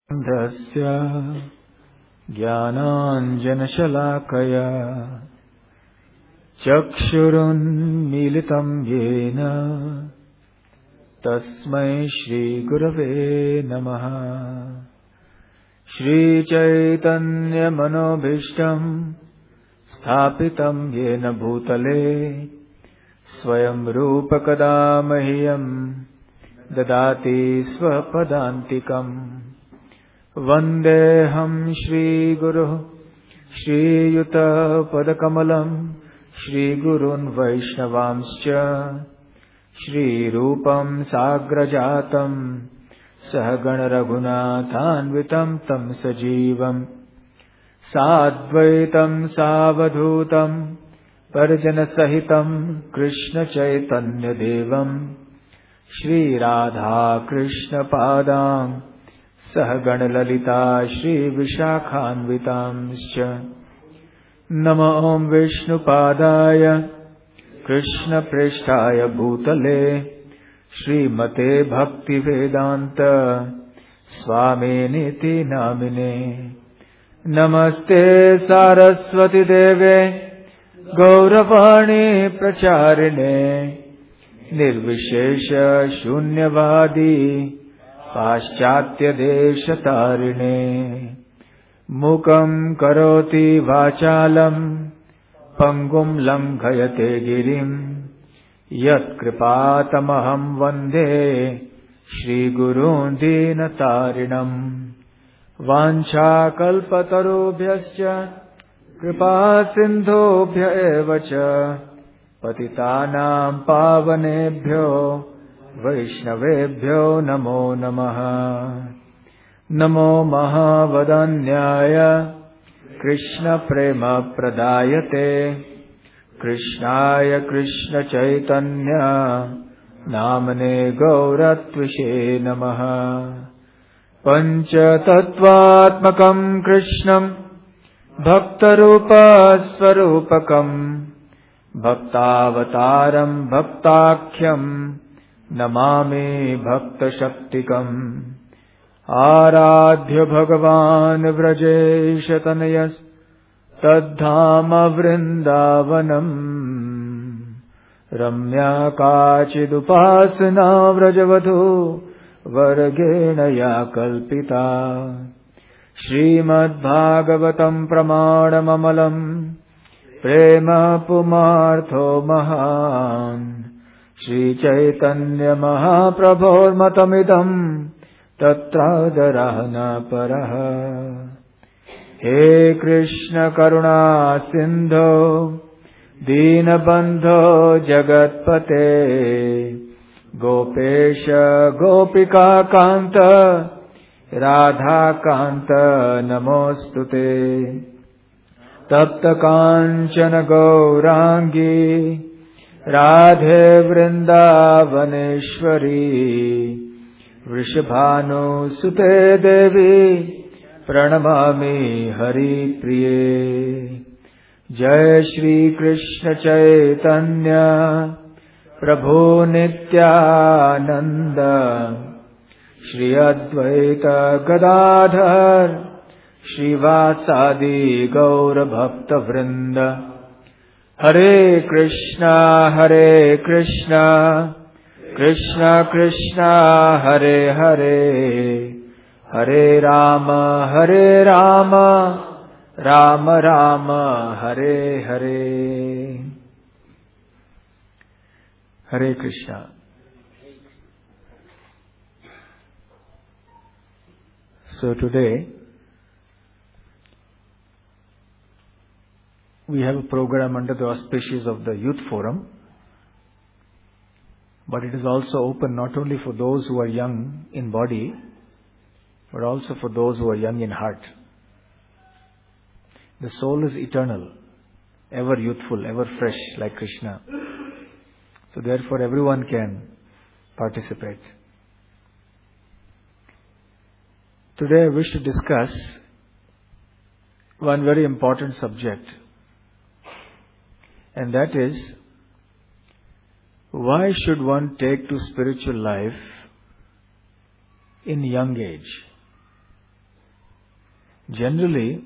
अन्धस्य ज्ञानाञ्जनशलाकया चक्षुरुन्मीलितं येन तस्मै श्रीगुरवे नमः। श्रीचैतन्यमनोभीष्टं स्थापितं येन भूतले स्वयं रूपकदा मह्यं ददाति स्वपदान्तिकम्। वन्देऽहं श्रीगुरुः श्रीयुतपदकमलं श्रीगुरून् वैष्णवांश्च श्रीरूपं साग्रजातं सहगणरघुनाथान्वितं तं सजीवं साद्वैतं सावधूतं परिजनसहितं कृष्णचैतन्यदेवं श्रीराधाकृष्णपादां सहगणललिता श्रीविशाखान्वितांश्च। नमो विष्णुपादाय कृष्णप्रेष्ठाय भूतले श्रीमते भक्तिवेदान्त स्वामिनिति नामिने। नमस्ते सारस्वती देवे गौरवाणी प्रचारिणे निर्विशेष शून्यवादी पाश्चात्यदेशतारिणे। मूकं करोति वाचालं पङ्गुं लङ्घयते गिरिं यत्कृपातमहं वन्दे श्रीगुरून् दीनतारिणम्। वाञ्छाकल्पतरुभ्यश्च कृपासिन्धुभ्य एव च पतितानां पावनेभ्यो वैष्णवेभ्यो नमो नमः। नमो महावदन्याय कृष्णप्रेमप्रदायते कृष्णाय कृष्णचैतन्य नामने गौरत्विषे नमः। पञ्चतत्त्वात्मकं कृष्णं भक्तरूपस्वरूपकं भक्तावतारं भक्ताख्यं नमामि भक्तशक्तिकम्। आराध्य भगवान् व्रजेशतनयस्तद्धाम वृन्दावनम्। रम्या काचिदुपासना व्रजवधू वर्गेण या कल्पिता। श्रीमद्भागवतं प्रमाणममलं प्रेम पुमार्थो महान्। श्रीचैतन्यमहाप्रभोर्मतमिदं तत्रादरः न परः। हे कृष्ण करुणा सिन्धो दीनबन्धो जगत्पते गोपेश गोपिका कान्त राधाकान्त नमोऽस्तुते। तप्त काञ्चन गौराङ्गी राधे वृन्दावनेश्वरी वृषभानुसुते देवी प्रणमामि हरिप्रिये। जय श्री कृष्ण चैतन्य प्रभु नित्यानंद श्री अद्वैत गदाधर श्रीवासादि गौर भक्त वृंद। हरे कृष्णा कृष्णा कृष्णा हरे हरे हरे राम राम राम हरे हरे। हरे Krishna. So today we have a program under the auspices of the Youth Forum, but it is also open not only for those who are young in body, but also for those who are young in heart. The soul is eternal, ever youthful, ever fresh like Krishna. So therefore everyone can participate. Today I wish to discuss one very important subject, and that is, why should one take to spiritual life in young age? Generally,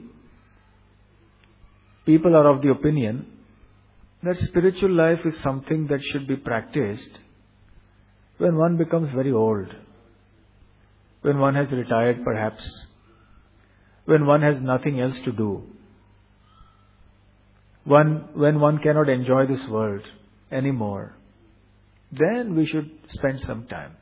people are of the opinion that spiritual life is something that should be practiced when one becomes very old, when one has retired perhaps, when one has nothing else to do, when one cannot enjoy this world anymore, then we should spend some time.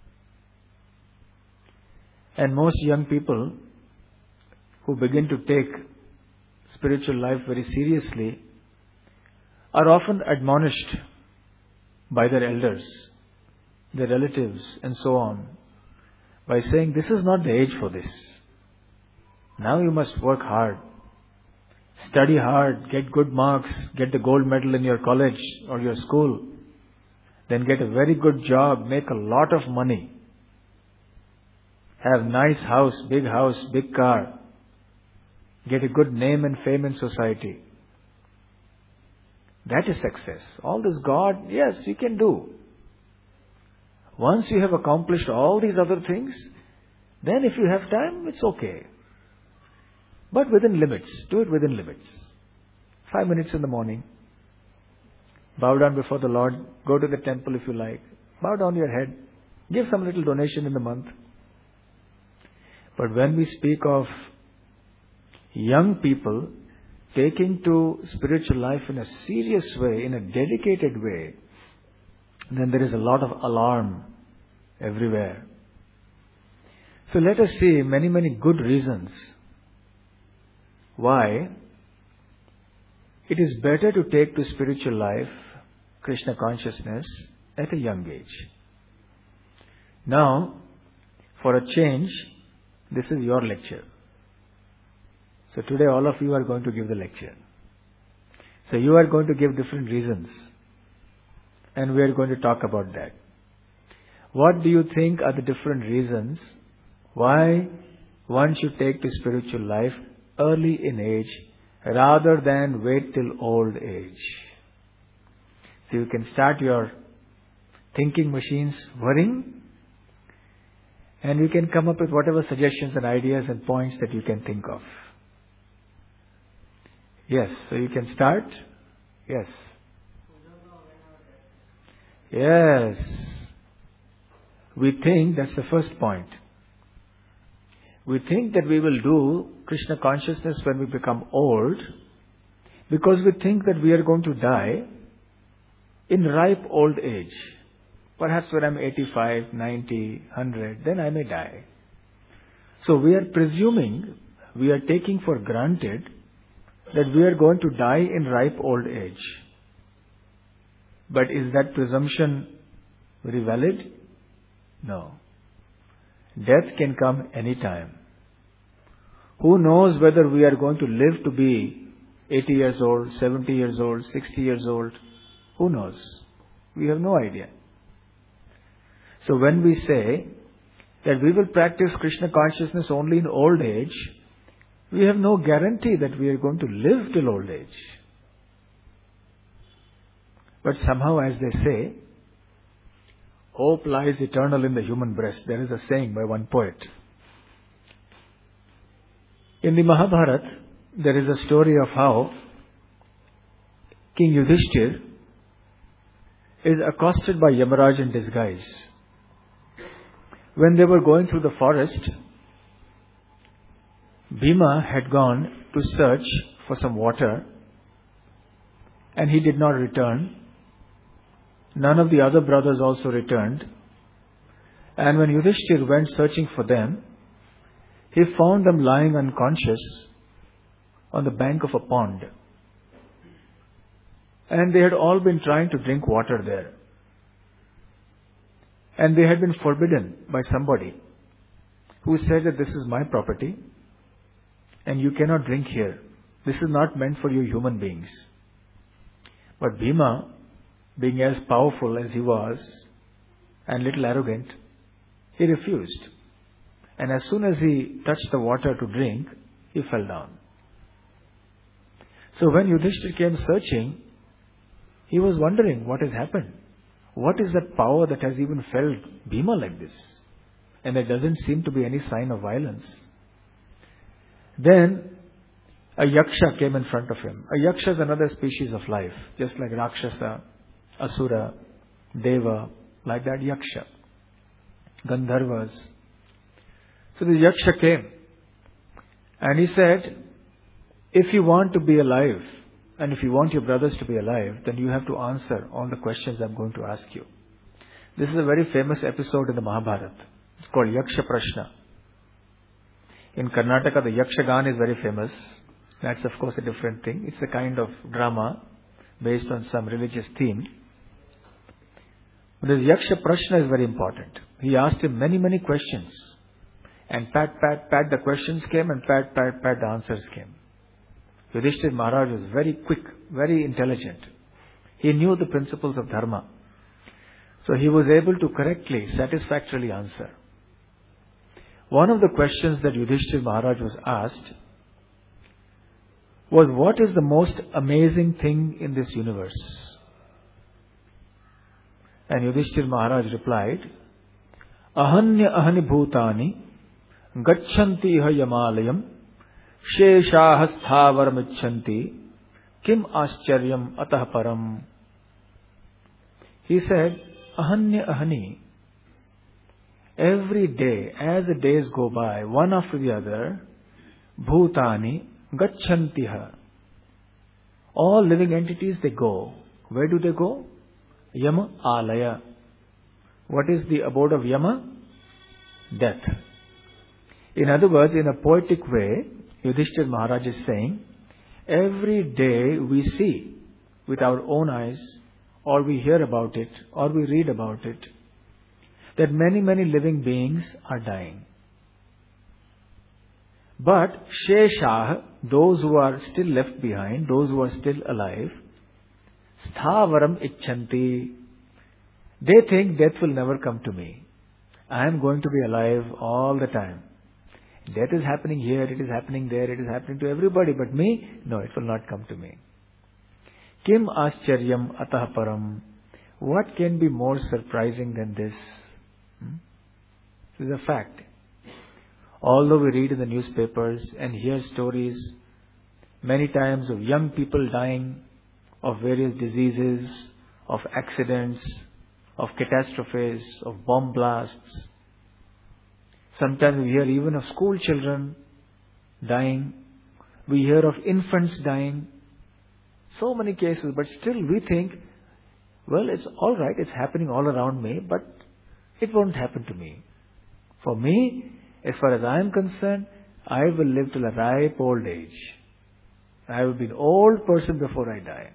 And most young people who begin to take spiritual life very seriously are often admonished by their elders, their relatives and so on, by saying, this is not the age for this. Now you must work hard, study hard, get good marks, get the gold medal in your college or your school, then get a very good job, make a lot of money, have nice house, big car, get a good name and fame in society. That is success. All this God, yes, you can do. Once you have accomplished all these other things, then if you have time, it's okay. But within limits. Do it within limits. 5 minutes in the morning. Bow down before the Lord. Go to the temple if you like. Bow down your head. Give some little donation in the month. But when we speak of young people taking to spiritual life in a serious way, in a dedicated way, then there is a lot of alarm everywhere. So let us see many good reasons why it is better to take to spiritual life, Krishna consciousness, at a young age. Now, for a change, this is your lecture. So today all of you are going to give the lecture. So you are going to give different reasons. And we are going to talk about that. What do you think are the different reasons why one should take to spiritual life early in age rather than wait till old age? So you can start your thinking machines whirring, and you can come up with whatever suggestions and ideas and points that you can think of. Yes, so you can start. Yes. Yes. We think, that's the first point. We think that we will do Krishna consciousness when we become old because we think that we are going to die in ripe old age. Perhaps when I'm 85, 90, 100, then I may die. So we are presuming, we are taking for granted that we are going to die in ripe old age. But is that presumption very valid? No. Death can come any time. Who knows whether we are going to live to be 80 years old, 70 years old, 60 years old? Who knows? We have no idea. So when we say that we will practice Krishna consciousness only in old age, we have no guarantee that we are going to live till old age. But somehow, as they say, hope lies eternal in the human breast. There is a saying by one poet. In the Mahabharata, there is a story of how King Yudhishthir is accosted by Yamaraj in disguise. When they were going through the forest, Bhima had gone to search for some water and he did not return. None of the other brothers also returned. And when Yudhishthir went searching for them, he found them lying unconscious on the bank of a pond. And they had all been trying to drink water there. And they had been forbidden by somebody who said that this is my property and you cannot drink here. This is not meant for you human beings. But Bhima, being as powerful as he was and little arrogant, he refused. And as soon as he touched the water to drink, he fell down. So when Yudhishthir came searching, he was wondering what has happened. What is that power that has even felled Bhima like this? And there doesn't seem to be any sign of violence. Then a yaksha came in front of him. A yaksha is another species of life, just like Rakshasa, Asura, Deva, like that yaksha, Gandharvas. So the yaksha came and he said, if you want to be alive and if you want your brothers to be alive, then you have to answer all the questions I'm going to ask you. This is a very famous episode in the Mahabharata. It's called Yaksha Prashna. In Karnataka, the Yakshagan is very famous. That's of course a different thing. It's a kind of drama based on some religious theme. But the Yaksha Prashna is very important. He asked him many questions. And pat, the questions came and pat, the answers came. Yudhishthira Maharaj was very quick, very intelligent. He knew the principles of dharma. So he was able to correctly, satisfactorily answer. One of the questions that Yudhishthira Maharaj was asked was, what is the most amazing thing in this universe? And Yudhishthira Maharaj replied, Ahanya ahani bhutani gachanti iha yamalayam sheshah sthavaram icchanti kim ascharyam atah param. He said, Ahanya ahani. Every day, as the days go by, one after the other, bhutani gachantiha. All living entities, they go. Where do they go? Yama alaya. What is the abode of Yama? Death. In other words, in a poetic way, Yudhishthira Maharaj is saying, every day we see with our own eyes, or we hear about it, or we read about it, that many living beings are dying. But Sheshah, those who are still left behind, those who are still alive, Sthavaram icchanti. They think death will never come to me. I am going to be alive all the time. Death is happening here, it is happening there, it is happening to everybody, but me, no, it will not come to me. Kim ascharyam atah param. What can be more surprising than this? This is a fact. Although we read in the newspapers and hear stories many times of young people dying of various diseases, of accidents, of catastrophes, of bomb blasts. Sometimes we hear even of school children dying. We hear of infants dying. So many cases, but still we think, well, it's all right, it's happening all around me, but it won't happen to me. For me, as far as I am concerned, I will live till a ripe old age. I will be an old person before I die.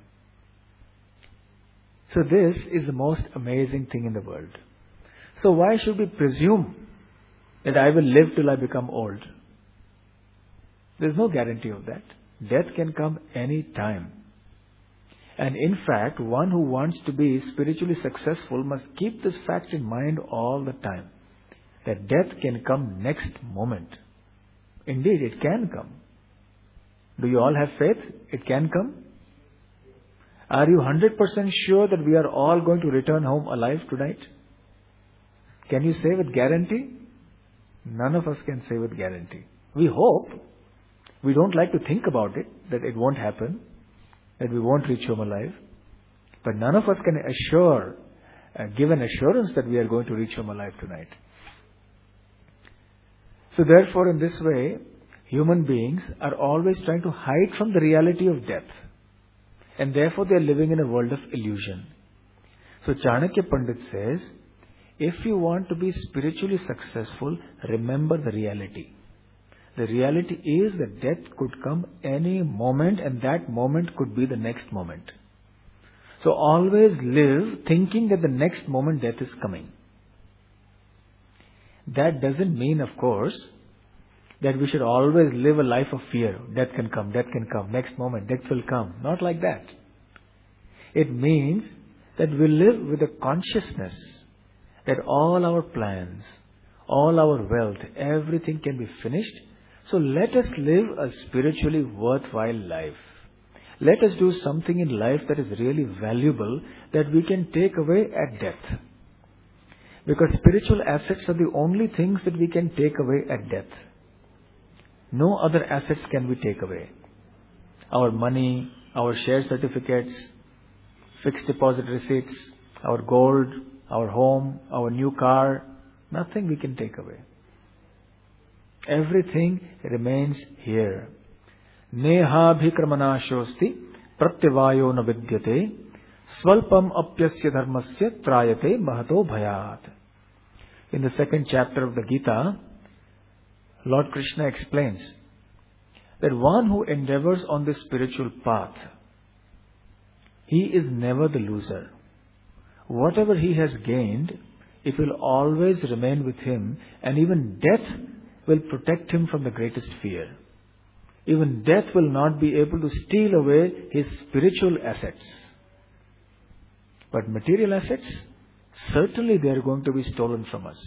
So this is the most amazing thing in the world. So why should we presume that I will live till I become old? There is no guarantee of that. Death can come any time. And in fact, one who wants to be spiritually successful must keep this fact in mind all the time. That death can come next moment. Indeed, it can come. Do you all have faith? It can come? Are you 100% sure that we are all going to return home alive tonight? Can you say with guarantee? None of us can say with guarantee. We hope. We don't like to think about it, that it won't happen, that we won't reach home alive. But none of us can give an assurance that we are going to reach home alive tonight. So therefore, in this way, human beings are always trying to hide from the reality of death. And therefore they are living in a world of illusion. So Chanakya Pandit says, if you want to be spiritually successful, remember the reality. The reality is that death could come any moment, and that moment could be the next moment. So always live thinking that the next moment death is coming. That doesn't mean, of course, that we should always live a life of fear. Death can come, next moment death will come. Not like that. It means that we live with a consciousness that all our plans, all our wealth, everything can be finished. So let us live a spiritually worthwhile life. Let us do something in life that is really valuable, that we can take away at death. Because spiritual assets are the only things that we can take away at death. No other assets can we take away. Our money, our share certificates, fixed deposit receipts, our gold, our home, our new car, nothing we can take away. Everything remains here. Neha bhikramanashosti pratyavayo na vidyate svalpam apyasya dharmasya trayate mahato bhayat. In the second chapter of the Gita, Lord Krishna explains that one who endeavors on this spiritual path, he is never the loser. Whatever he has gained, it will always remain with him, and even death will protect him from the greatest fear. Even death will not be able to steal away his spiritual assets. But material assets, certainly they are going to be stolen from us.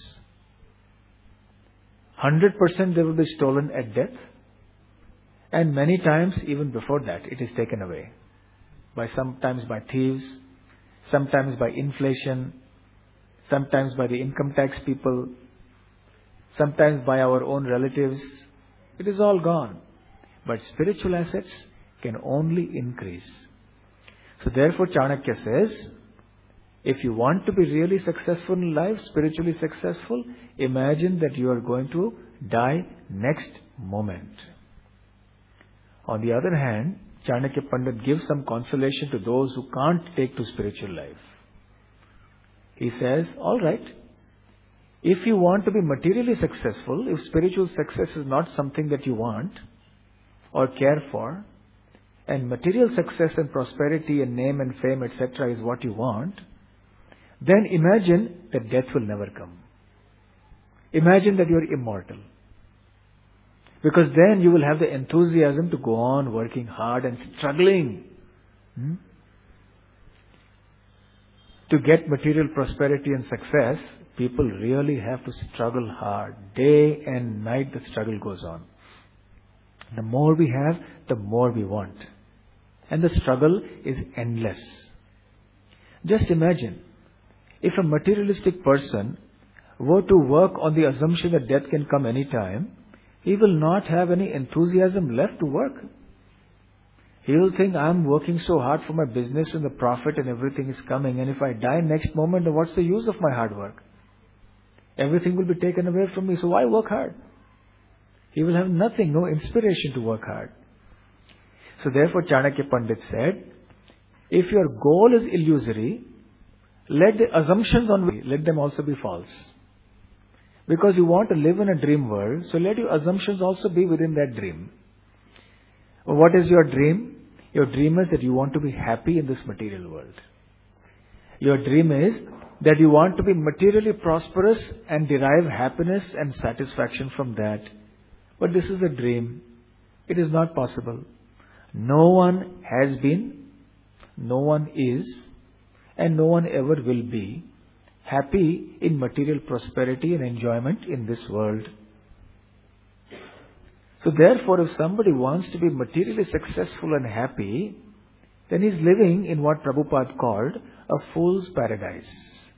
100% they will be stolen at death. And many times, even before that, it is taken away. Sometimes by thieves, sometimes by inflation, sometimes by the income tax people, sometimes by our own relatives. It is all gone. But spiritual assets can only increase. So therefore Chanakya says, if you want to be really successful in life, spiritually successful, imagine that you are going to die next moment. On the other hand, Chanakya Pandit gives some consolation to those who can't take to spiritual life. He says, alright, if you want to be materially successful, if spiritual success is not something that you want or care for, and material success and prosperity and name and fame, etc. is what you want, then imagine that death will never come. Imagine that you are immortal. Because then you will have the enthusiasm to go on working hard and struggling to get material prosperity and success. People really have to struggle hard. Day and night the struggle goes on. The more we have, the more we want. And the struggle is endless. Just imagine, if a materialistic person were to work on the assumption that death can come anytime, he will not have any enthusiasm left to work. He will think, I'm working so hard for my business and the profit and everything is coming, and if I die next moment, then what's the use of my hard work? Everything will be taken away from me, so why work hard? He will have nothing, no inspiration to work hard. So therefore Chanakya Pandit said, if your goal is illusory, let the assumptions on let them also be false. Because you want to live in a dream world, so let your assumptions also be within that dream. What is your dream? Your dream is that you want to be happy in this material world. Your dream is that you want to be materially prosperous and derive happiness and satisfaction from that. But this is a dream. It is not possible. No one has been, no one is, and no one ever will be happy in material prosperity and enjoyment in this world. So therefore, if somebody wants to be materially successful and happy, then he's living in what Prabhupada called a fool's paradise.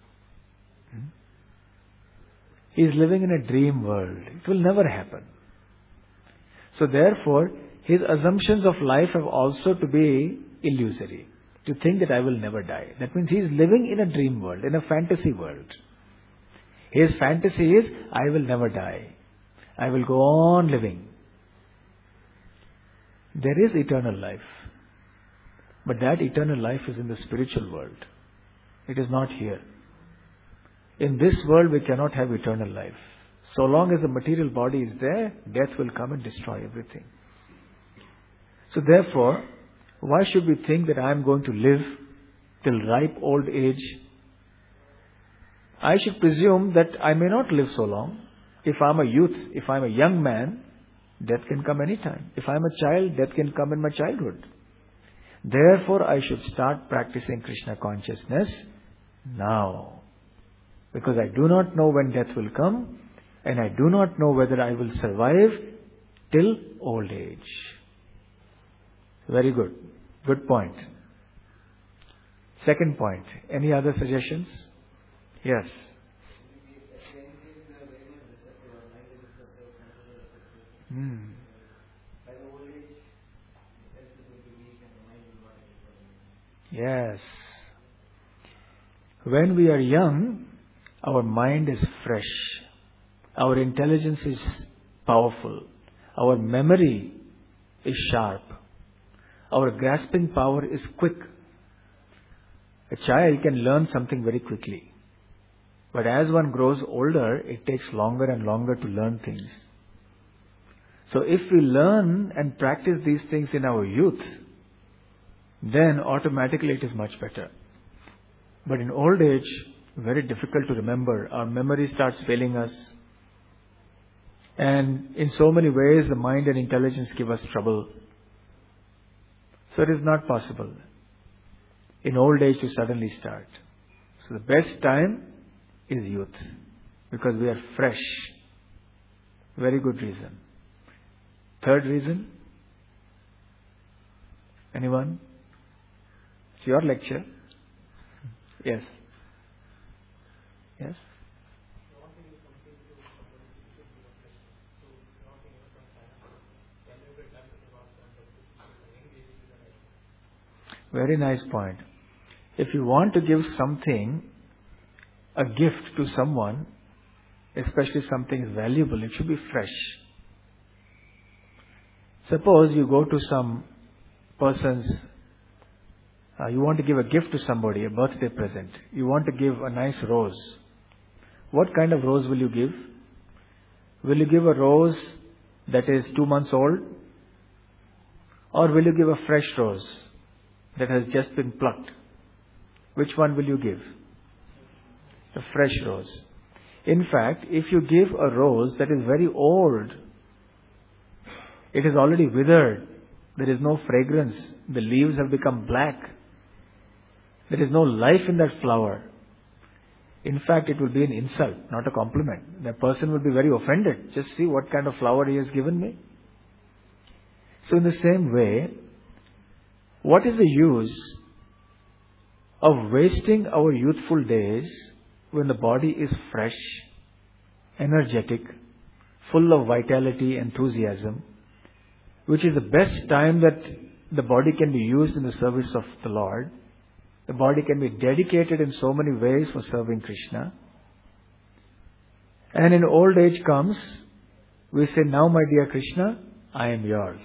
He's living in a dream world. It will never happen. So therefore, his assumptions of life have also to be illusory. To think that I will never die. That means he is living in a dream world, in a fantasy world. His fantasy is, I will never die. I will go on living. There is eternal life. But that eternal life is in the spiritual world. It is not here. In this world we cannot have eternal life. So long as the material body is there, death will come and destroy everything. So therefore, why should we think that I am going to live till ripe old age? I should presume that I may not live so long. If I am a youth, if I am a young man, death can come anytime. If I am a child, death can come in my childhood. Therefore, I should start practicing Krishna consciousness now. Because I do not know when death will come, and I do not know whether I will survive till old age. Very good. Good point. Second point. Any other suggestions? Yes. Yes. When we are young, our mind is fresh. Our intelligence is powerful. Our memory is sharp. Our grasping power is quick. A child can learn something very quickly. But as one grows older, it takes longer and longer to learn things. So if we learn and practice these things in our youth, then automatically it is much better. But in old age, very difficult to remember. Our memory starts failing us. And in so many ways, the mind and intelligence give us trouble. So it is not possible in old age to suddenly start. So the best time is youth, because we are fresh. Very good reason. Third reason? Anyone? It's your lecture. Yes. Yes? Very nice point. If you want to give something, a gift to someone, especially something is valuable, it should be fresh. Suppose you go to some person's, you want to give a gift to somebody, a birthday present. You want to give a nice rose. What kind of rose will you give? Will you give a rose that is 2 months old? Or will you give a fresh rose that has just been plucked? Which one will you give? A fresh rose. In fact, if you give a rose that is very old, it is already withered, there is no fragrance, the leaves have become black, there is no life in that flower. In fact, it will be an insult, not a compliment. The person will be very offended. Just see what kind of flower he has given me. So in the same way, what is the use of wasting our youthful days when the body is fresh, energetic, full of vitality, enthusiasm, which is the best time that the body can be used in the service of the Lord. The body can be dedicated in so many ways for serving Krishna. And in old age comes, we say, now my dear Krishna, I am yours.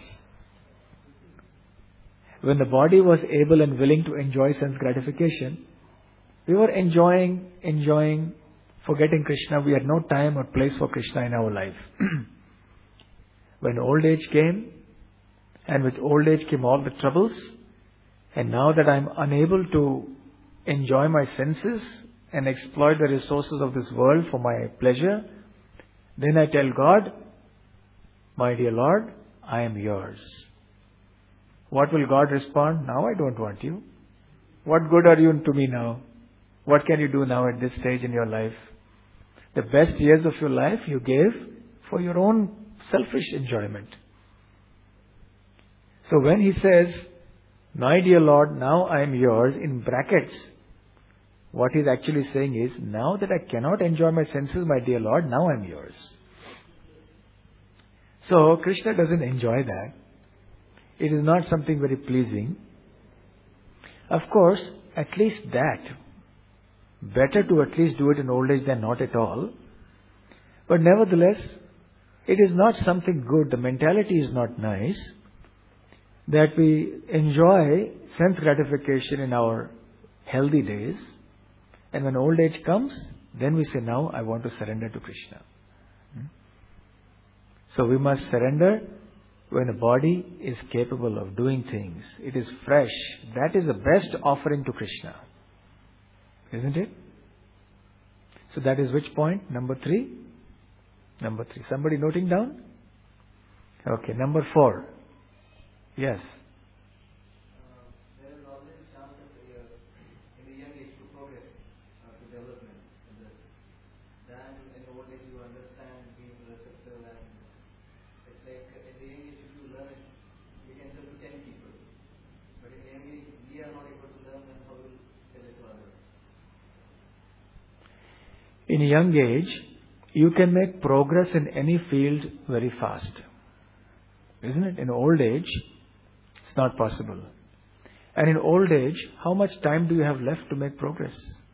When the body was able and willing to enjoy sense gratification, we were enjoying, forgetting Krishna. We had no time or place for Krishna in our life. When old age came, and with old age came all the troubles, and now that I am unable to enjoy my senses and exploit the resources of this world for my pleasure, then I tell God, my dear Lord, I am yours. What will God respond? Now I don't want you. What good are you to me now? What can you do now at this stage in your life? The best years of your life you gave for your own selfish enjoyment. So when he says, my dear Lord, now I am yours, in brackets, what he's actually saying is, now that I cannot enjoy my senses, my dear Lord, now I am yours. So Krishna doesn't enjoy that. It is not something very pleasing. Of course, at least that. Better to at least do it in old age than not at all. But nevertheless, it is not something good. The mentality is not nice. That we enjoy sense gratification in our healthy days. And when old age comes, then we say, now I want to surrender to Krishna. So we must surrender when the body is capable of doing things. It is fresh. That is the best offering to Krishna. Isn't it? So that is which point? Number 3? Number 3. Somebody noting down? Okay, number 4. Yes. There is always a chance that in the young age to progress, to development. Then in the old age you understand, being receptive, and it's like at the young age if you learn it, you can tell to 10 people. But in the young age we are not able to learn, then how will tell it to others? In a young age, you can make progress in any field very fast. Isn't it? In old age, it's not possible. And in old age, how much time do you have left to make progress?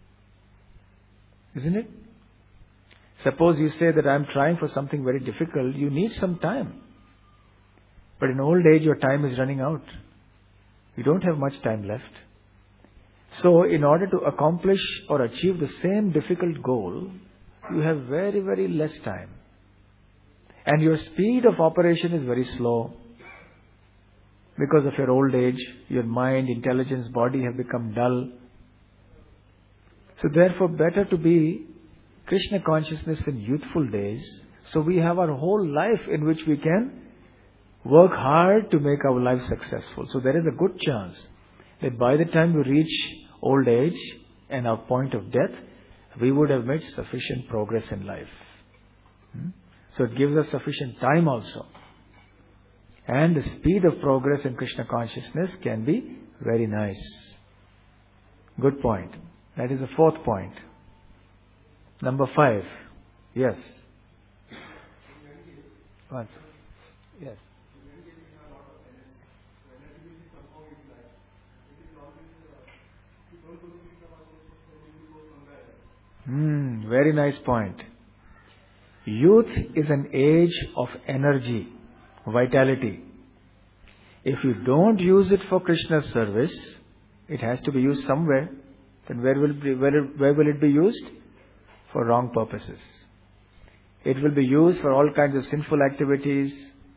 Isn't it? Suppose you say that I'm trying for something very difficult, you need some time. But in old age, your time is running out. You don't have much time left. So, in order to accomplish or achieve the same difficult goal, you have very, very less time. And your speed of operation is very slow. Because of your old age, your mind, intelligence, body have become dull. So therefore, better to be Krishna consciousness in youthful days, so we have our whole life in which we can work hard to make our life successful. So there is a good chance that by the time we reach old age and our point of death, we would have made sufficient progress in life. So it gives us sufficient time also. And the speed of progress in Krishna consciousness can be very nice. Good point. That is the fourth point. Number 5. Yes. What? Yes. Very nice point. Youth is an age of energy, vitality. If you don't use it for Krishna's service, it has to be used somewhere. Then where will it be used? For wrong purposes. It will be used for all kinds of sinful activities.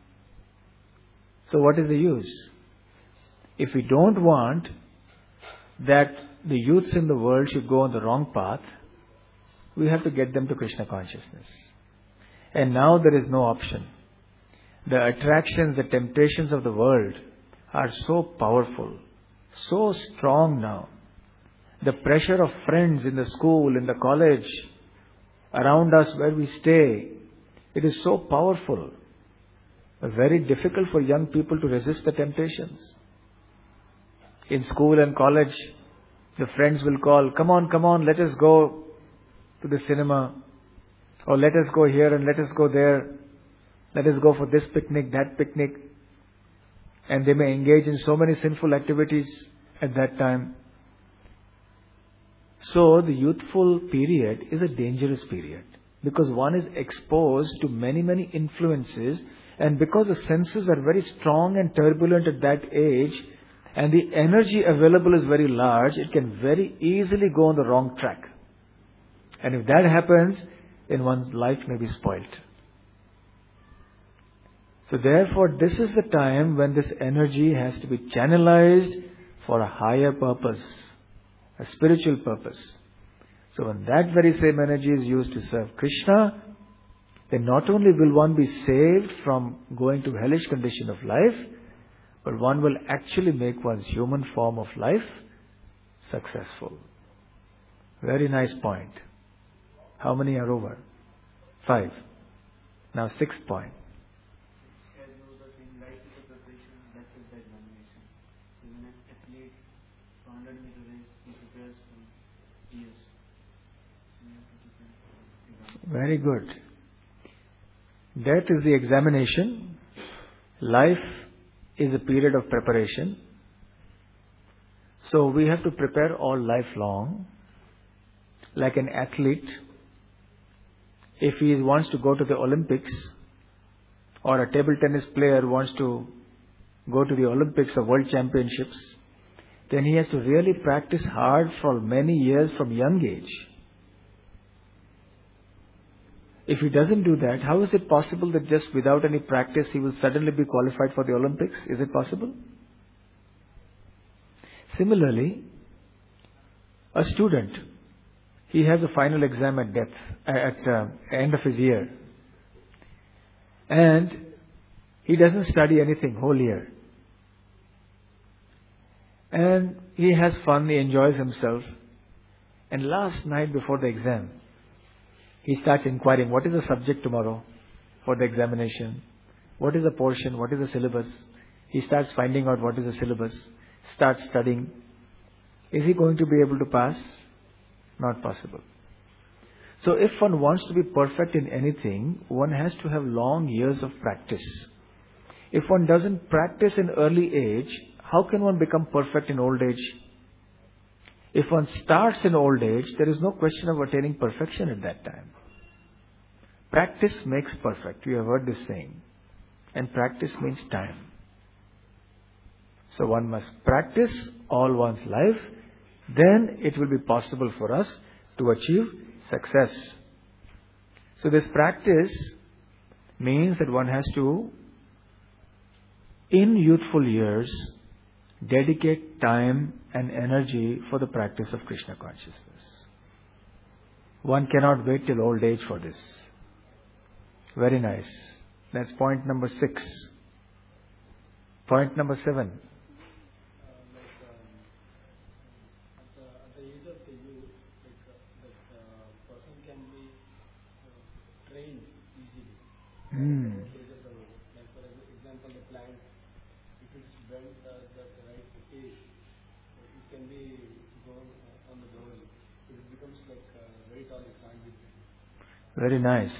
So what is the use? If we don't want that the youths in the world should go on the wrong path, we have to get them to Krishna consciousness. And now there is no option. The attractions, the temptations of the world are so powerful, so strong now. The pressure of friends in the school, in the college, around us where we stay, it is so powerful. Very difficult for young people to resist the temptations. In school and college, the friends will call, come on, let us go to the cinema. Or let us go here and let us go there. Let us go for this picnic, that picnic. And they may engage in so many sinful activities at that time. So the youthful period is a dangerous period. Because one is exposed to many, many influences. And because the senses are very strong and turbulent at that age, and the energy available is very large, it can very easily go on the wrong track. And if that happens, then one's life may be spoilt. So therefore, this is the time when this energy has to be channelized for a higher purpose, a spiritual purpose. So when that very same energy is used to serve Krishna, then not only will one be saved from going to hellish condition of life, but one will actually make one's human form of life successful. Very nice point. How many are over? 5. Now 6th point. As you were saying, life is a preparation, death is the examination. So when an athlete for 100-meter race, he prepares for years. So you have to prepare. Very good. Death is the examination. Life is a period of preparation. So we have to prepare all life long. Like an athlete, if he wants to go to the Olympics, or a table tennis player wants to go to the Olympics or World Championships, then he has to really practice hard for many years from young age. If he doesn't do that, how is it possible that just without any practice he will suddenly be qualified for the Olympics? Is it possible? Similarly, a student, he has a final exam at end of his year. And he doesn't study anything whole year. And he has fun, he enjoys himself. And last night before the exam, he starts inquiring, what is the subject tomorrow for the examination? What is the portion? What is the syllabus? He starts finding out what is the syllabus, starts studying. Is he going to be able to pass? Not possible. So if one wants to be perfect in anything, one has to have long years of practice. If one doesn't practice in early age, How can one become perfect in old age? If one starts in old age, there is no question of attaining perfection at that time. Practice makes perfect. You have heard this saying. And practice means time. So one must practice all one's life, then it will be possible for us to achieve success. So this practice means that one has to, in youthful years, dedicate time and energy for the practice of Krishna consciousness. One cannot wait till old age for this. Very nice. That's point number 6. Point number 7. At the age of the youth, that person can be trained easily. At the age of the youth. Like for example, the plant, if it's bent at the right age, it can be grown on the ground. If it becomes like very tall, it can't be trained. Very nice.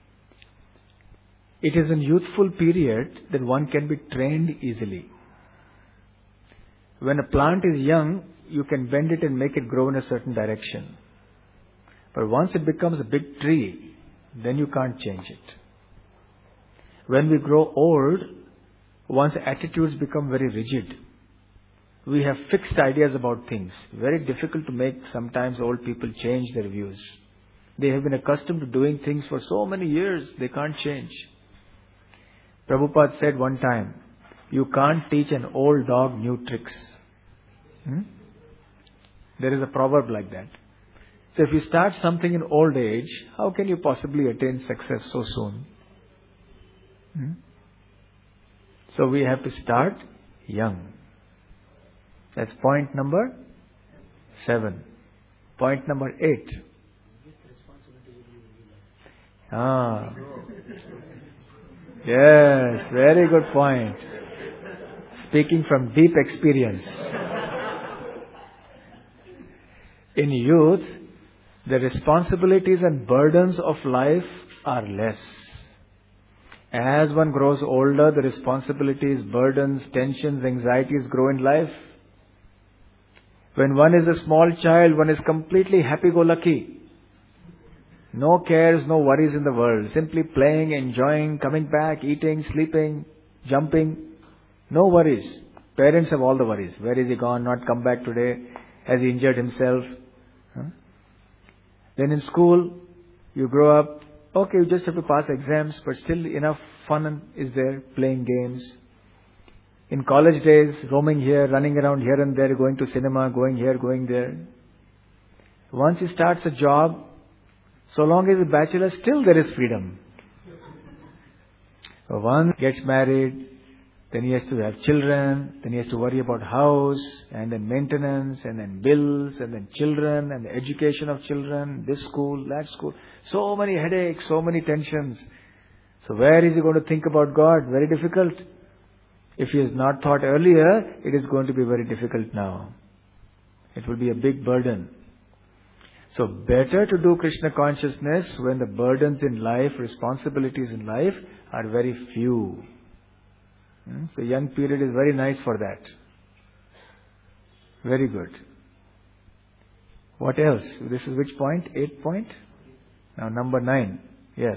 It is in youthful period that one can be trained easily. When a plant is young, you can bend it and make it grow in a certain direction. But once it becomes a big tree, then you can't change it. When we grow old, one's attitudes become very rigid. We have fixed ideas about things. Very difficult to make sometimes old people change their views. They have been accustomed to doing things for so many years, they can't change. Prabhupada said one time, you can't teach an old dog new tricks. There is a proverb like that. So if you start something in old age, how can you possibly attain success so soon? So we have to start young. That's point number 7. Point number 8. Yes, very good point. Speaking from deep experience. In youth, the responsibilities and burdens of life are less. As one grows older, the responsibilities, burdens, tensions, anxieties grow in life. When one is a small child, one is completely happy-go-lucky. No cares, no worries in the world. Simply playing, enjoying, coming back, eating, sleeping, jumping. No worries. Parents have all the worries. Where is he gone? Not come back today? Has he injured himself? Then in school, you grow up. Okay, you just have to pass exams, but still enough fun is there, playing games. In college days, roaming here, running around here and there, going to cinema, going here, going there. Once he starts a job, so long as he's a bachelor, still there is freedom. One gets married, then he has to have children, then he has to worry about house, and then maintenance, and then bills, and then children, and the education of children, this school, that school. So many headaches, so many tensions. So where is he going to think about God? Very difficult. If he has not thought earlier, it is going to be very difficult now. It will be a big burden. So better to do Krishna consciousness when the burdens in life, responsibilities in life are very few. So young period is very nice for that. Very good. What else? This is which point? 8 point? Now number 9. Yes.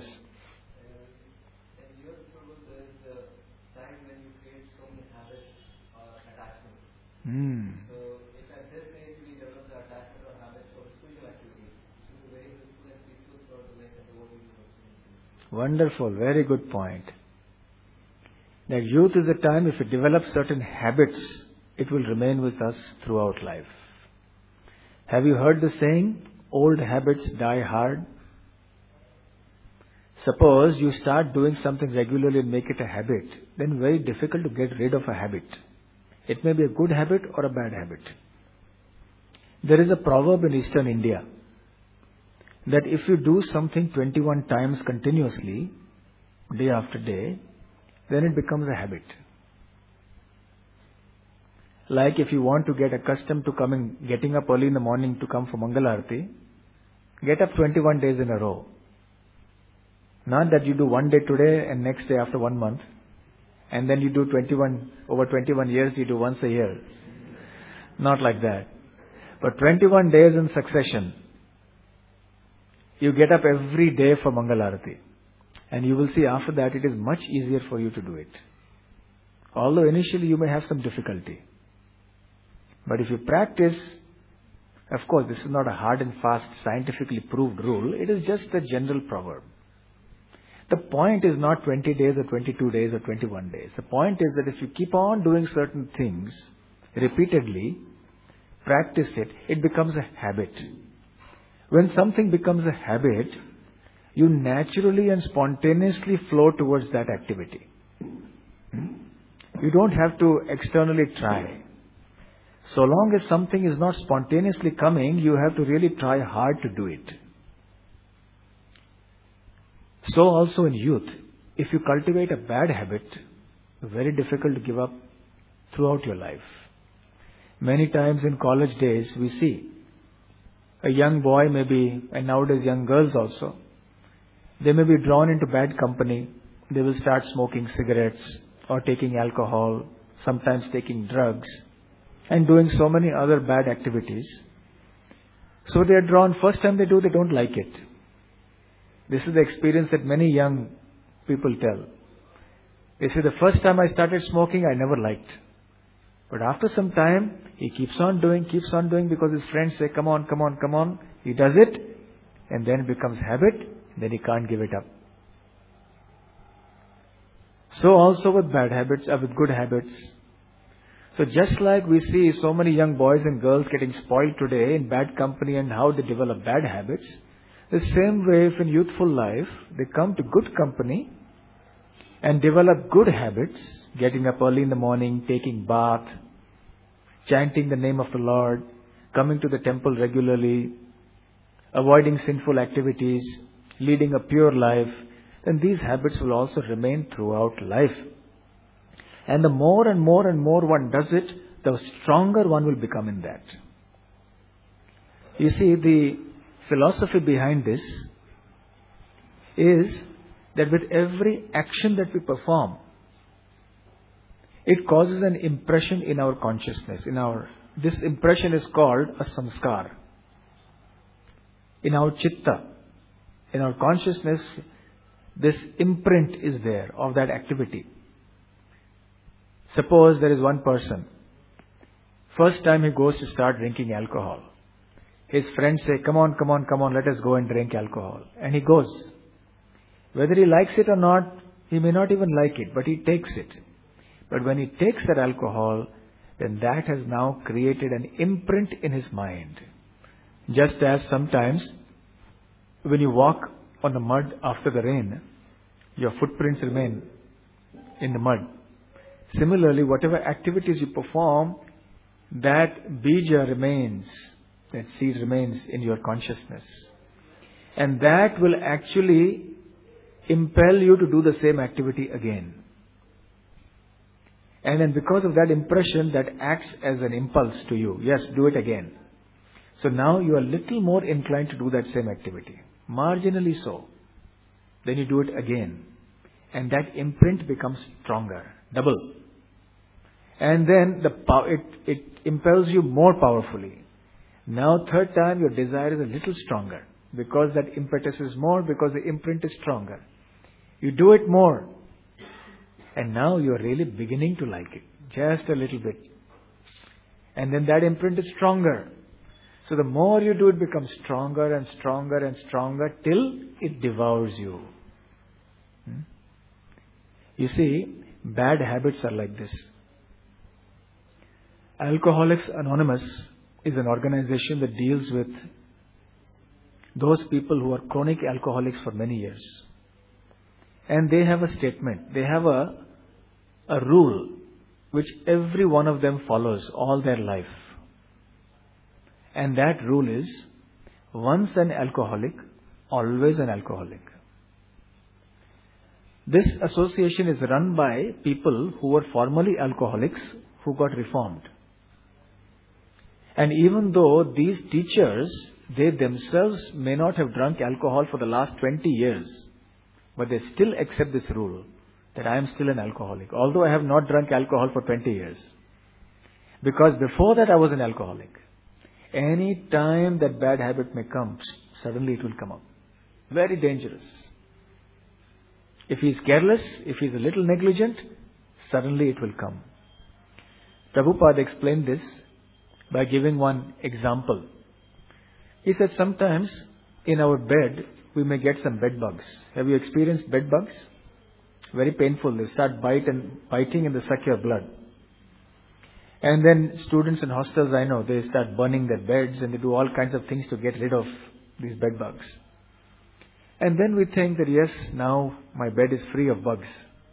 In your trouble, there is a time when you create so many habits or attachments. So if at this age we develop the attachment or habits for spiritual activities, it will be very useful and peaceful throughout the life and the world will. Wonderful. Very good point. That youth is a time, if we develop certain habits, it will remain with us throughout life. Have you heard the saying, old habits die hard? Suppose you start doing something regularly and make it a habit, then very difficult to get rid of a habit. It may be a good habit or a bad habit. There is a proverb in Eastern India that if you do something 21 times continuously, day after day, then it becomes a habit. Like if you want to get accustomed to getting up early in the morning to come for Mangalarti, get up 21 days in a row. Not that you do one day today and next day after 1 month, and then you do over 21 years, you do once a year. Not like that. But 21 days in succession, you get up every day for Mangalarati. And you will see after that it is much easier for you to do it. Although initially you may have some difficulty. But if you practice, of course this is not a hard and fast scientifically proved rule, it is just a general proverb. The point is not 20 days or 22 days or 21 days. The point is that if you keep on doing certain things repeatedly, practice it, it becomes a habit. When something becomes a habit, you naturally and spontaneously flow towards that activity. You don't have to externally try. So long as something is not spontaneously coming, you have to really try hard to do it. So also in youth, if you cultivate a bad habit, very difficult to give up throughout your life. Many times in college days, we see a young boy maybe, and nowadays young girls also, they may be drawn into bad company. They will start smoking cigarettes or taking alcohol, sometimes taking drugs, and doing so many other bad activities. So they are drawn, first time they do, they don't like it. This is the experience that many young people tell. They say, the first time I started smoking, I never liked. But after some time, he keeps on doing because his friends say, come on, come on, come on. He does it, and then it becomes habit, then he can't give it up. So also with bad habits, with good habits. So just like we see so many young boys and girls getting spoiled today in bad company and how they develop bad habits, the same way if in youthful life they come to good company and develop good habits, getting up early in the morning, taking bath, chanting the name of the Lord, coming to the temple regularly, avoiding sinful activities, leading a pure life, then these habits will also remain throughout life. And the more and more and more one does it, the stronger one will become in that. You see, the philosophy behind this is that with every action that we perform, it causes an impression in our consciousness. This impression is called a samskar. In our chitta, in our consciousness, this imprint is there of that activity. Suppose there is one person, first time he goes to start drinking alcohol. His friends say, come on, come on, come on, let us go and drink alcohol. And he goes. Whether he likes it or not, he may not even like it, but he takes it. But when he takes that alcohol, then that has now created an imprint in his mind. Just as sometimes, when you walk on the mud after the rain, your footprints remain in the mud. Similarly, whatever activities you perform, that bija remains, that seed remains in your consciousness. And that will actually impel you to do the same activity again. And then because of that impression, that acts as an impulse to you. Yes, do it again. So now you are a little more inclined to do that same activity. Marginally so. Then you do it again. And that imprint becomes stronger. Double. And then it impels you more powerfully. Now third time your desire is a little stronger. Because that impetus is more, because the imprint is stronger. You do it more. And now you are really beginning to like it. Just a little bit. And then that imprint is stronger. So the more you do, it becomes stronger and stronger and stronger till it devours you. You see, bad habits are like this. Alcoholics Anonymous is an organization that deals with those people who are chronic alcoholics for many years. And they have a statement. They have a rule which every one of them follows all their life. And that rule is, once an alcoholic, always an alcoholic. This association is run by people who were formerly alcoholics who got reformed. And even though these teachers, they themselves may not have drunk alcohol for the last 20 years, but they still accept this rule. that I am still an alcoholic, although I have not drunk alcohol for 20 years. Because before that I was an alcoholic. Any time that bad habit may come, suddenly it will come up. Very dangerous. If he is careless, if he is a little negligent, suddenly it will come. Prabhupada explained this by giving one example. He said sometimes in our bed we may get some bed bugs. Have you experienced bed bugs? Very painful. They start biting and they suck your blood. And then students in hostels, I know, they start burning their beds and they do all kinds of things to get rid of these bed bugs. And then we think that yes, now my bed is free of bugs.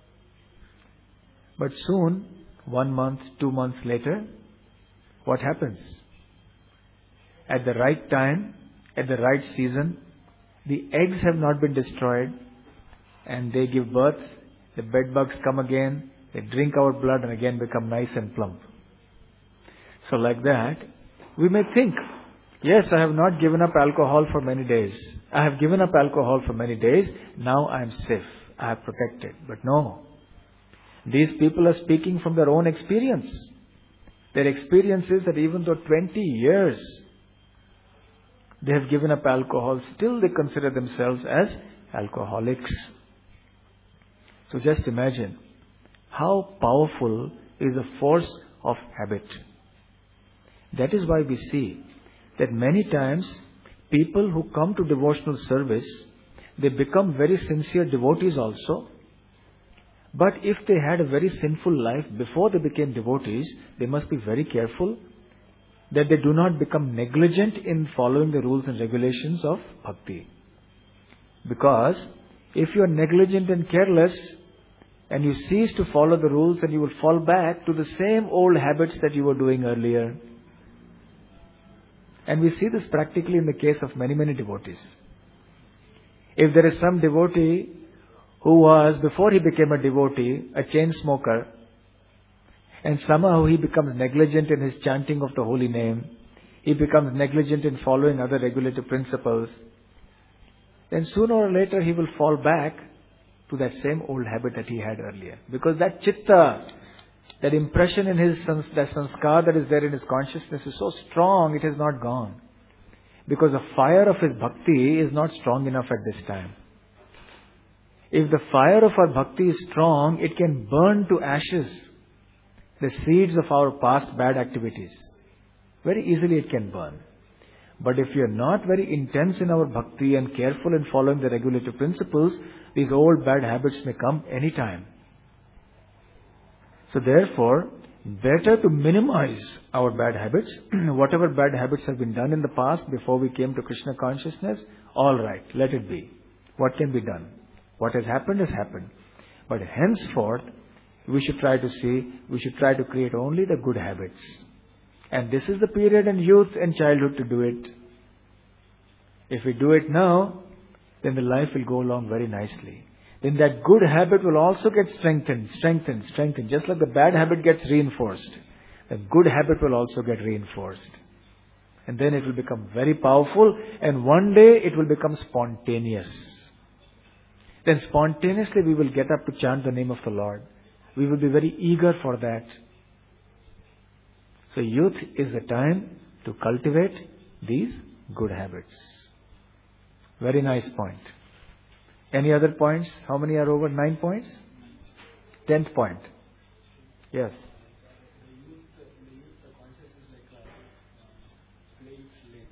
But soon, 1 month, 2 months later, what happens? At the right time, at the right season, the eggs have not been destroyed and they give birth. The bed bugs come again, they drink our blood and again become nice and plump. So like that, we may think, yes, I have not given up alcohol for many days. I have given up alcohol for many days. Now I am safe. I have protected. But no. These people are speaking from their own experience. Their experience is that even though 20 years they have given up alcohol, still they consider themselves as alcoholics. So just imagine how powerful is the force of habit. That is why we see that many times people who come to devotional service, they become very sincere devotees also. But if they had a very sinful life before they became devotees, they must be very careful that they do not become negligent in following the rules and regulations of bhakti. Because if you are negligent and careless and you cease to follow the rules, then you will fall back to the same old habits that you were doing earlier. And we see this practically in the case of many, many devotees. If there is some devotee who was, before he became a devotee, a chain smoker, and somehow he becomes negligent in his chanting of the holy name, he becomes negligent in following other regulative principles, then sooner or later he will fall back to that same old habit that he had earlier. Because that chitta, that impression in his, that sanskar that is there in his consciousness is so strong, it has not gone. Because the fire of his bhakti is not strong enough at this time. If the fire of our bhakti is strong, it can burn to ashes the seeds of our past bad activities. Very easily it can burn. But if you are not very intense in our bhakti and careful in following the regulative principles, these old bad habits may come anytime. So therefore, better to minimize our bad habits. Whatever bad habits have been done in the past before we came to Krishna consciousness, all right, let it be. What can be done? What has happened has happened. But henceforth, we should try to create only the good habits. And this is the period in youth and childhood to do it. If we do it now, then the life will go along very nicely. Then that good habit will also get strengthened. Just like the bad habit gets reinforced, the good habit will also get reinforced. And then it will become very powerful, and one day it will become spontaneous. Then spontaneously we will get up to chant the name of the Lord. We will be very eager for that. So youth is the time to cultivate these good habits. Very nice point. Any other points? How many are over? 9 points? 10th point. Yes. The conscious is like a blank slate.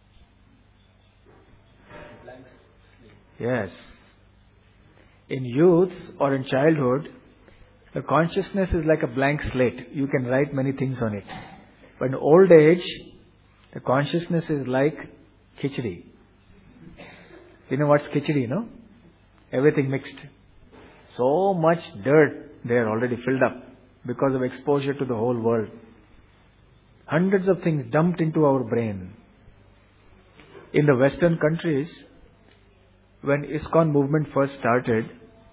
Blank slate. Yes. In youth or in childhood, the consciousness is like a blank slate. You can write many things on it. But in old age, the consciousness is like khichdi. You know what's khichdi, no? Everything mixed. So much dirt there already filled up because of exposure to the whole world. Hundreds of things dumped into our brain. In the Western countries, when ISKCON movement first started,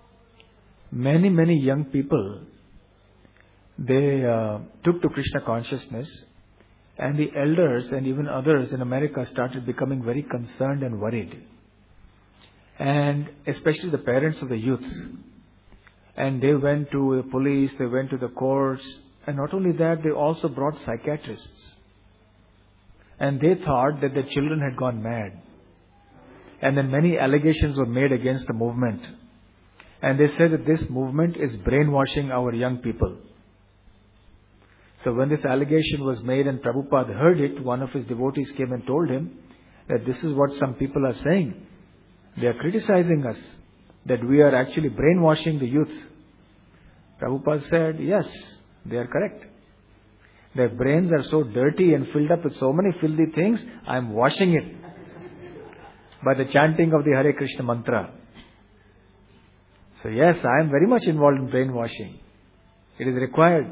many young people, they took to Krishna consciousness, and the elders and even others in America started becoming very concerned and worried. And especially the parents of the youth. And they went to the police, they went to the courts, and not only that, they also brought psychiatrists. And they thought that the children had gone mad. And then many allegations were made against the movement. And they said that this movement is brainwashing our young people. So when this allegation was made and Prabhupada heard it, one of his devotees came and told him that this is what some people are saying. They are criticizing us, that we are actually brainwashing the youth. Prabhupada said, yes, they are correct. Their brains are so dirty and filled up with so many filthy things, I am washing it by the chanting of the Hare Krishna mantra. So yes, I am very much involved in brainwashing. It is required.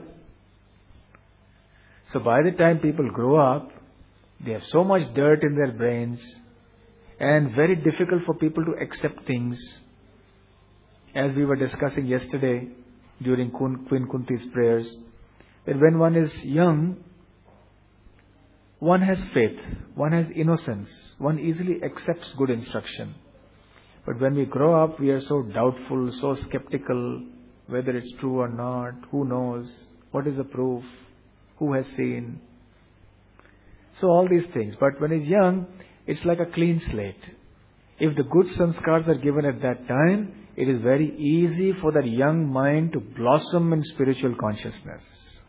So by the time people grow up, they have so much dirt in their brains and very difficult for people to accept things. As we were discussing yesterday during Queen Kunti's prayers, that when one is young, one has faith, one has innocence, one easily accepts good instruction. But when we grow up, we are so doubtful, so skeptical, whether it's true or not, who knows, what is the proof, who has seen. So all these things. But when he's young, it's like a clean slate. If the good sanskars are given at that time, it is very easy for that young mind to blossom in spiritual consciousness.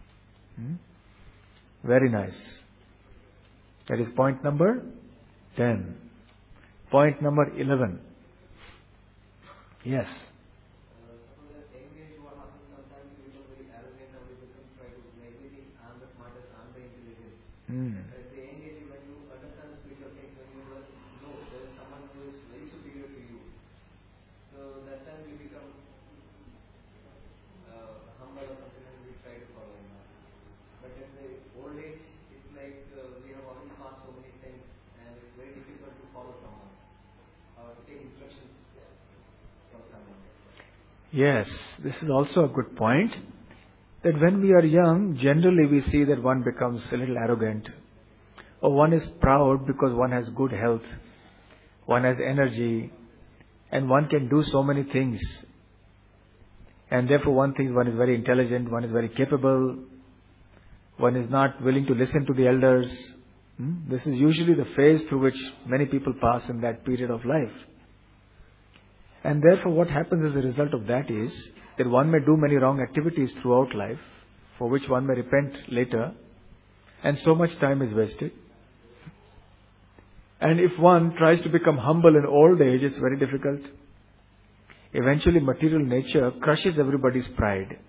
Very nice. That is point number 10. Point number 11. Yes. Suppose at young age, what happens sometimes we become very arrogant and we become try to make everything I'm the smartest, I'm the intelligent. At the young age, when you understand spiritual things, when you know there is someone who is very superior to you, so that time we become humble or something and we try to follow him. But in the old age, it's like we have already passed so many things and it's very difficult to follow someone or to take instructions from someone. Yes, this is also a good point. That when we are young, generally we see that one becomes a little arrogant. Or one is proud because one has good health. One has energy. And one can do so many things. And therefore one thinks one is very intelligent, one is very capable. One is not willing to listen to the elders. This is usually the phase through which many people pass in that period of life. And therefore what happens as a result of that is that one may do many wrong activities throughout life, for which one may repent later, and so much time is wasted. And if one tries to become humble in old age, it's very difficult. Eventually material nature crushes everybody's pride.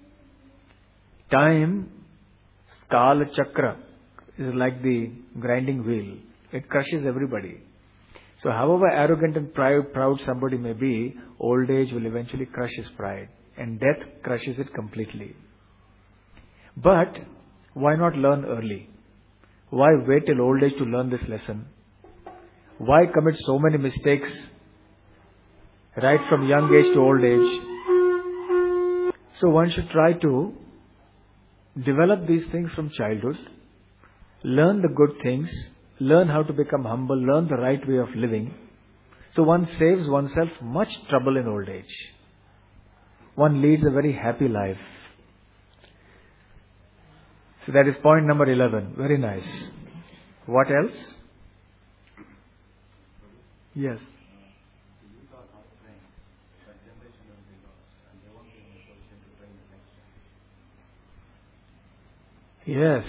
Time, Kala Chakra, is like the grinding wheel. It crushes everybody. So however arrogant and proud somebody may be, old age will eventually crush his pride. And death crushes it completely. But why not learn early? Why wait till old age to learn this lesson? Why commit so many mistakes right from young age to old age? So one should try to develop these things from childhood, learn the good things, learn how to become humble, learn the right way of living. So one saves oneself much trouble in old age. One leads a very happy life. So that is point number 11. Very nice. What else? Yes. Yes.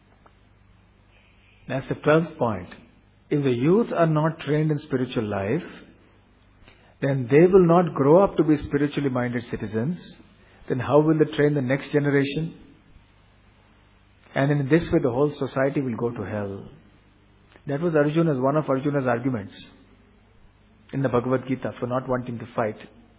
That's the 12th point. If the youth are not trained in spiritual life, then they will not grow up to be spiritually minded citizens. Then how will they train the next generation? And in this way the whole society will go to hell. That was one of Arjuna's arguments in the Bhagavad Gita for not wanting to fight.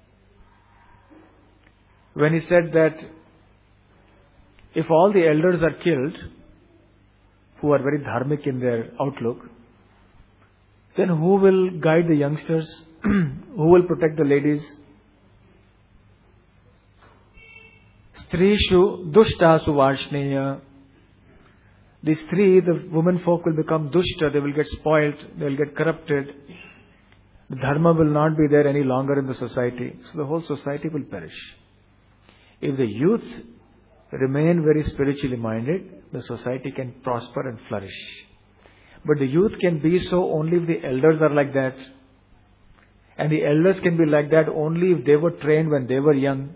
When he said that if all the elders are killed, who are very dharmic in their outlook, then who will guide the youngsters? Who will protect the ladies? Strishu dushtasu varshneya. The women folk will become dushta, they will get spoilt, they will get corrupted. The dharma will not be there any longer in the society. So the whole society will perish. If the youth remain very spiritually minded, the society can prosper and flourish. But the youth can be so only if the elders are like that. And the elders can be like that only if they were trained when they were young.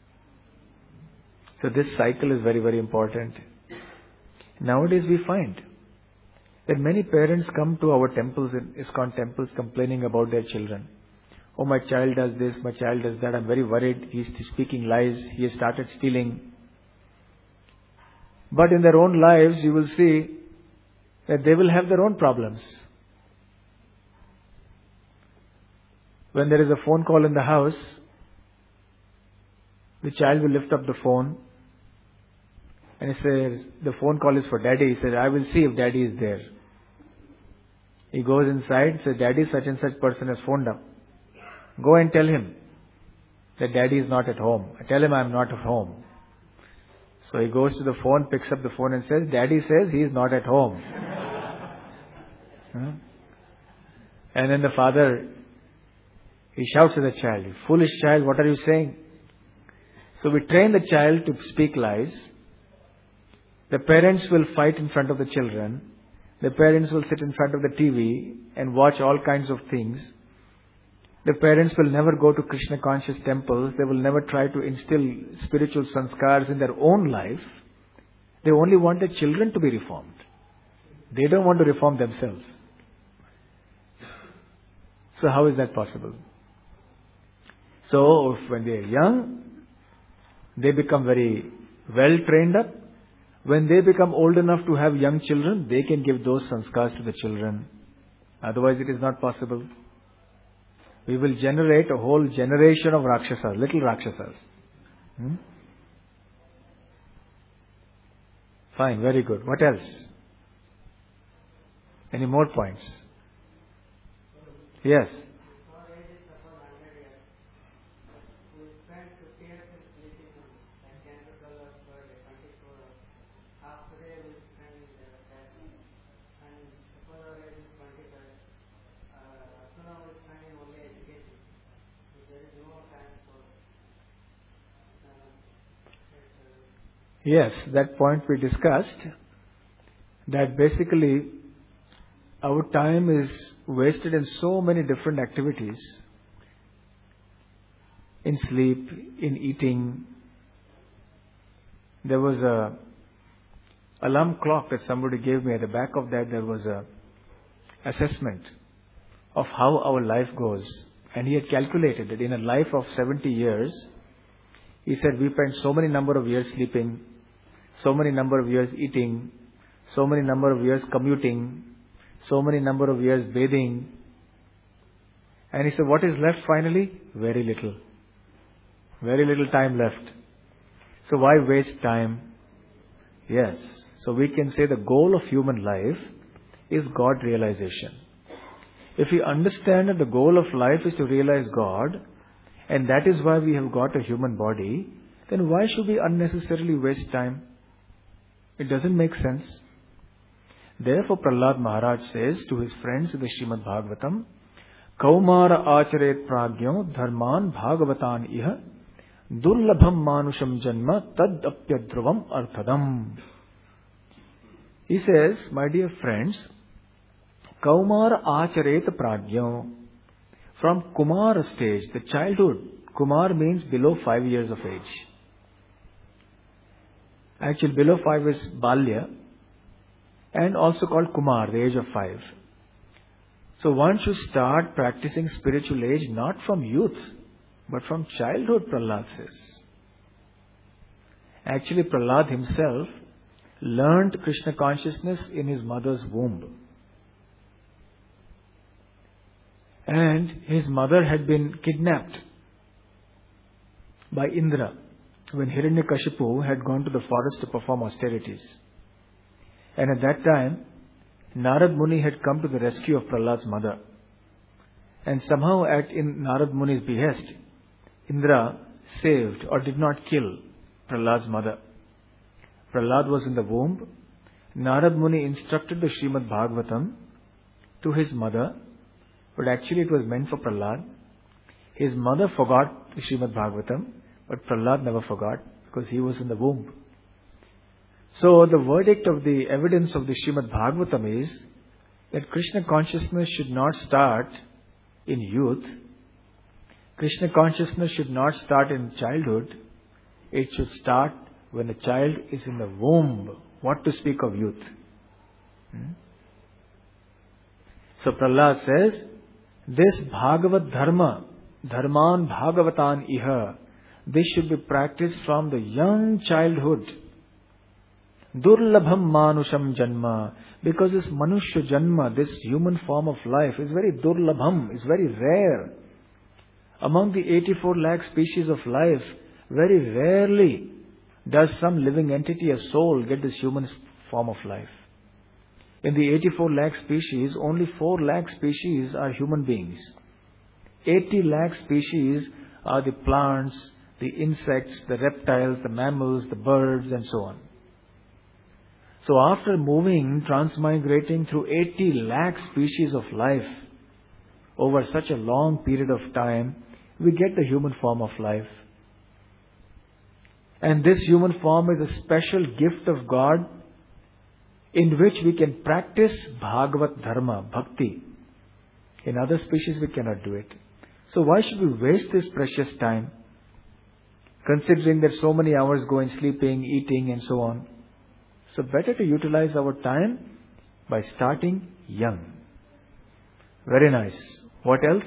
So this cycle is very, very important. Nowadays we find that many parents come to our temples, in ISKCON temples, complaining about their children. Oh, my child does this, my child does that, I'm very worried, he's speaking lies, he has started stealing. But in their own lives, you will see that they will have their own problems. When there is a phone call in the house, the child will lift up the phone and he says, the phone call is for daddy. He says, I will see if daddy is there. He goes inside, says, daddy, such and such person has phoned up. Go and tell him that daddy is not at home. Tell him I am not at home. So he goes to the phone, picks up the phone and says, daddy says he is not at home. And then the father, he shouts at the child, foolish child, what are you saying? So we train the child to speak lies. The parents will fight in front of the children. The parents will sit in front of the TV and watch all kinds of things. The parents will never go to Krishna conscious temples. They will never try to instill spiritual sanskars in their own life. They only want their children to be reformed. They don't want to reform themselves. So how is that possible? So when they are young, they become very well trained up. When they become old enough to have young children, they can give those sanskars to the children. Otherwise it is not possible. We will generate a whole generation of Rakshasas, little Rakshasas. Fine, very good. What else? Any more points? Yes. Yes, that point we discussed, that basically our time is wasted in so many different activities. In sleep, in eating. There was a alarm clock that somebody gave me. At the back of that there was a assessment of how our life goes. And he had calculated that in a life of 70 years, he said we spend so many number of years sleeping, so many number of years eating, so many number of years commuting, so many number of years bathing. And he said, what is left finally? Very little. Very little time left. So why waste time? Yes. So we can say the goal of human life is God realization. If we understand that the goal of life is to realize God, and that is why we have got a human body, then why should we unnecessarily waste time? It doesn't make sense. Therefore Prahlad Maharaj says to his friends in the Srimad Bhagavatam, Kaumara acharet pragyo dharman bhagavatan iha durlabham manusham janma tad apyadravam arthadam. He says, my dear friends, Kaumara acharet pragyo, from Kumar stage, the childhood. Kumar means below 5 years of age. Actually, below 5 is Balya, and also called Kumar, the age of 5. So one should start practicing spiritual age not from youth, but from childhood, Prahlad says. Actually, Prahlad himself learned Krishna consciousness in his mother's womb. And his mother had been kidnapped by Indra when Hiranyakashipu had gone to the forest to perform austerities. And at that time, Narad Muni had come to the rescue of Prahlad's mother. And somehow in Narad Muni's behest, Indra saved or did not kill Prahlad's mother. Prahlad was in the womb. Narad Muni instructed the Srimad Bhagavatam to his mother, but actually it was meant for Prahlad. His mother forgot the Srimad Bhagavatam. But Prahlad never forgot, because he was in the womb. So the verdict of the evidence of the Srimad Bhagavatam is that Krishna consciousness should not start in youth. Krishna consciousness should not start in childhood. It should start when a child is in the womb. What to speak of youth? So Prahlad says, this Bhagavad Dharma, Dharman Bhagavatan Iha, this should be practiced from the young childhood. Durlabham Manusham Janma, because this Manushya Janma, this human form of life, is very Durlabham, is very rare. Among the 84 lakh species of life, very rarely does some living entity, a soul, get this human form of life. In the 84 lakh species, only 4 lakh species are human beings. 80 lakh species are the plants, the insects, the reptiles, the mammals, the birds, and so on. So after moving, transmigrating through 80 lakh species of life over such a long period of time, we get the human form of life. And this human form is a special gift of God in which we can practice Bhagavat Dharma, Bhakti. In other species we cannot do it. So why should we waste this precious time, considering that so many hours go in sleeping, eating and so on? So better to utilize our time by starting young. Very nice. What else?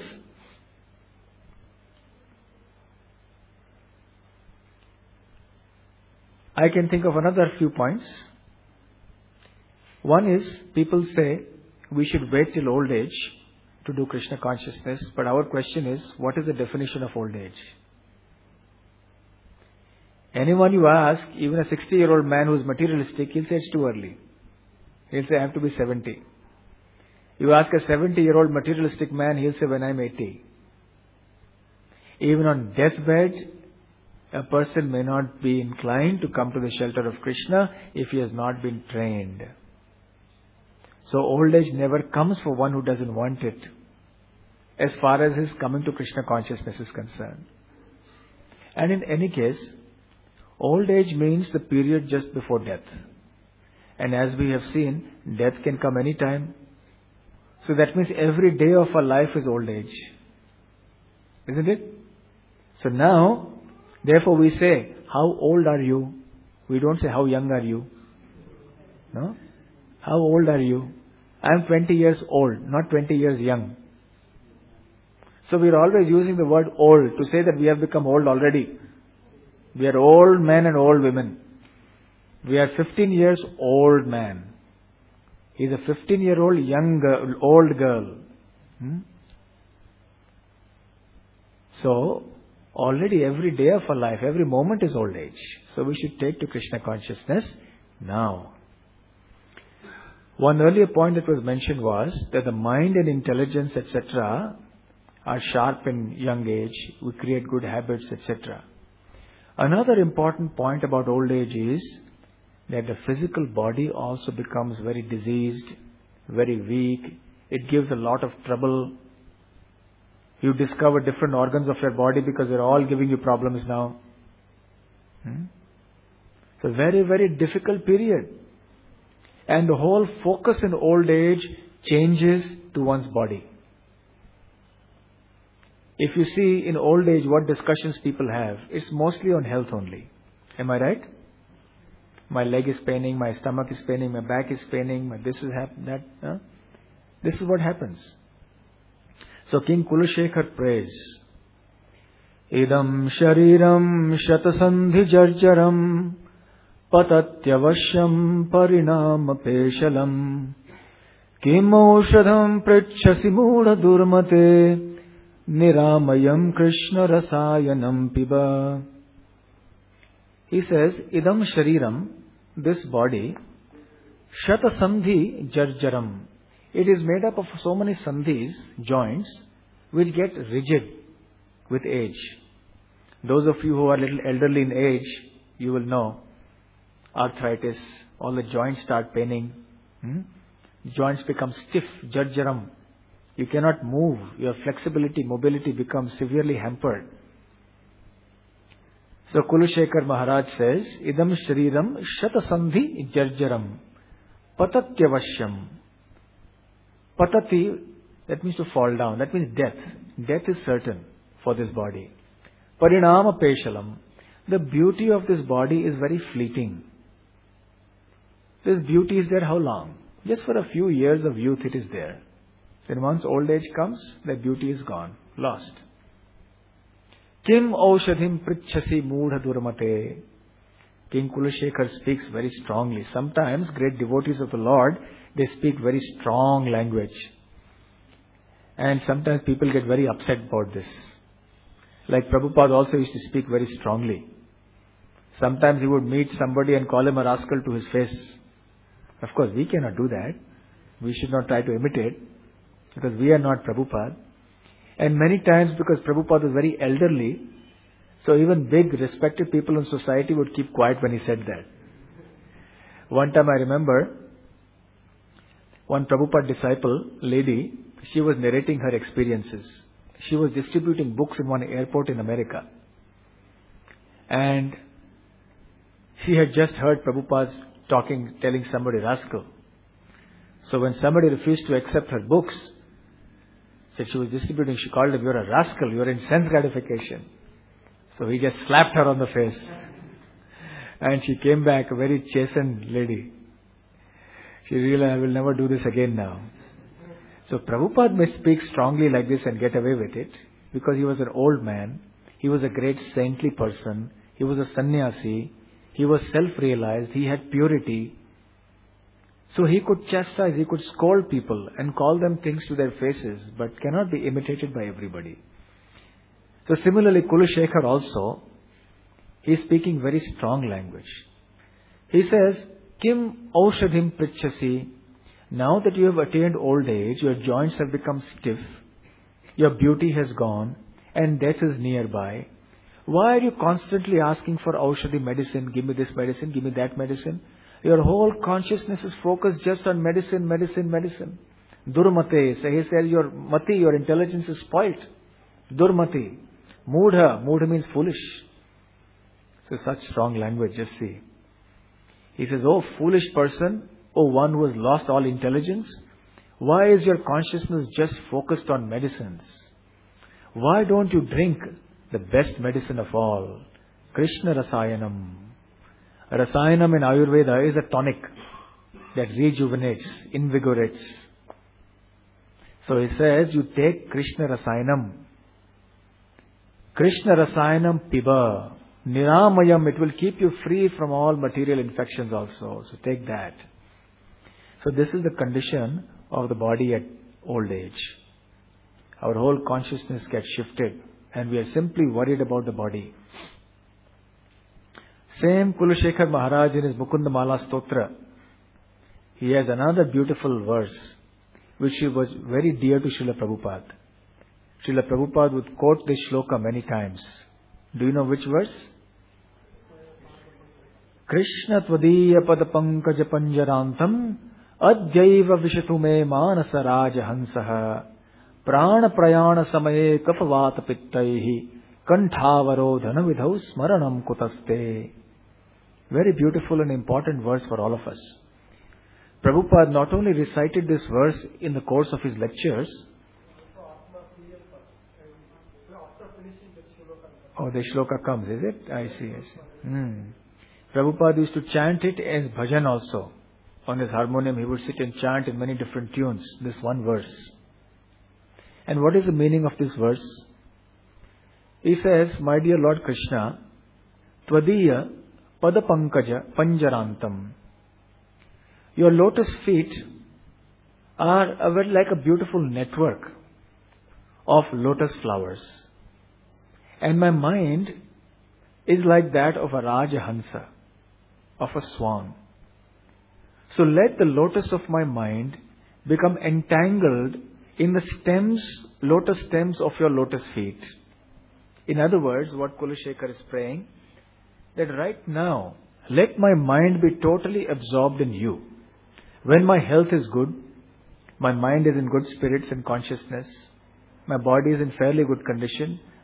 I can think of another few points. One is, people say we should wait till old age to do Krishna consciousness, but our question is, what is the definition of old age? Anyone you ask, even a 60-year-old man who is materialistic, he'll say it's too early. He'll say I have to be 70. You ask a 70-year-old materialistic man, he'll say when I'm 80. Even on deathbed, a person may not be inclined to come to the shelter of Krishna if he has not been trained. So old age never comes for one who doesn't want it, as far as his coming to Krishna consciousness is concerned. And in any case, old age means the period just before death. And as we have seen, death can come any time. So that means every day of our life is old age. Isn't it? So now, therefore we say, how old are you? We don't say, how young are you? No? How old are you? I am 20 years old, not 20 years young. So we are always using the word old to say that we have become old already. We are old men and old women. We are 15 years old man. He is a 15-year-old young girl, old girl. So, already every day of our life, every moment is old age. So we should take to Krishna consciousness now. One earlier point that was mentioned was that the mind and intelligence, etc., are sharp in young age. We create good habits, etc. Another important point about old age is that the physical body also becomes very diseased, very weak. It gives a lot of trouble. You discover different organs of your body because they're all giving you problems now. It's a very, very difficult period. And the whole focus in old age changes to one's body. If you see in old age what discussions people have, it's mostly on health only. Am I right? My leg is paining, my stomach is paining, my back is paining, my this is happening, that. This is what happens. So King Kulashekar prays, Idam shariram shatasandhi jarjaram patatyavashyam parinama peshalam kimaushadham pritchasi mudha durmate Niramayam Krishna Rasayanam Piba. He says, Idam Shariram, this body, Shata Sandhi Jarjaram. It is made up of so many sandhis, joints, which get rigid with age. Those of you who are a little elderly in age, you will know. Arthritis, all the joints start paining. Joints become stiff, Jarjaram. You cannot move. Your flexibility, mobility becomes severely hampered. So Kulashekar Maharaj says, Idam Shriram Shatasandhi Jarjaram Patatyavashyam. Patati, that means to fall down. That means death. Death is certain for this body. Parinama Peshalam. The beauty of this body is very fleeting. This beauty is there how long? Just for a few years of youth it is there. Then once old age comes, that beauty is gone, lost. Kim Aushadhim Prichhasi Moodha Durmate. King Kulashekar speaks very strongly. Sometimes great devotees of the Lord, they speak very strong language. And sometimes people get very upset about this. Like Prabhupada also used to speak very strongly. Sometimes he would meet somebody and call him a rascal to his face. Of course, we cannot do that. We should not try to imitate, because we are not Prabhupada. And many times, because Prabhupada was very elderly, so even big respected people in society would keep quiet when he said that. One time I remember, one Prabhupada disciple, lady, she was narrating her experiences. She was distributing books in one airport in America. And she had just heard Prabhupada telling somebody rascal. So when somebody refused to accept her books, said she was distributing, she called him, "You're a rascal, you're in sense gratification." So he just slapped her on the face. And she came back, a very chastened lady. She realized, I will never do this again now. So Prabhupada may speak strongly like this and get away with it, because he was an old man. He was a great saintly person. He was a sannyasi. He was self-realized. He had purity. So he could chastise, he could scold people and call them things to their faces, but cannot be imitated by everybody. So similarly, Kulashekar also, he is speaking very strong language. He says, Kim Aushadhim Prichhasi. Now that you have attained old age, your joints have become stiff, your beauty has gone, and death is nearby. Why are you constantly asking for Aushadhi medicine? Give me this medicine, give me that medicine. Your whole consciousness is focused just on medicine, medicine, medicine. Durmate. So he says your mati, your intelligence is spoilt. Durmati. Moodha. Moodha means foolish. So such strong language, just see. He says, oh foolish person, oh one who has lost all intelligence, why is your consciousness just focused on medicines? Why don't you drink the best medicine of all, Krishna Rasayanam? Rasayanam in Ayurveda is a tonic that rejuvenates, invigorates. So he says, you take Krishna Rasayanam. Krishna Rasayanam Piba. Niramayam, it will keep you free from all material infections also. So take that. So this is the condition of the body at old age. Our whole consciousness gets shifted and we are simply worried about the body. Same Kulashekar Maharaj in his Mukunda Mala Stotra, he has another beautiful verse which was very dear to Srila Prabhupada. Srila Prabhupada would quote this shloka many times. Do you know which verse? Krishna tvadiya padapankaja panjarantam adyaiva vishatume manasa raja hansaha prana prayana samaye kapavata pittaihi kantavarodhana vidhau smaranam kutaste. Very beautiful and important verse for all of us. Prabhupada not only recited this verse in the course of his lectures. Oh, the shloka comes, is it? I see. Prabhupada used to chant it as bhajan also. On his harmonium, he would sit and chant in many different tunes, this one verse. And what is the meaning of this verse? He says, my dear Lord Krishna, Tvadiya Padapankaja Panjarantam. Your lotus feet are like a beautiful network of lotus flowers. And my mind is like that of a Rajahansa, of a swan. So let the lotus of my mind become entangled in the lotus stems of your lotus feet. In other words, what Kulashekar is praying, that right now, let my mind be totally absorbed in you. When my health is good, my mind is in good spirits and consciousness, my body is in fairly good condition,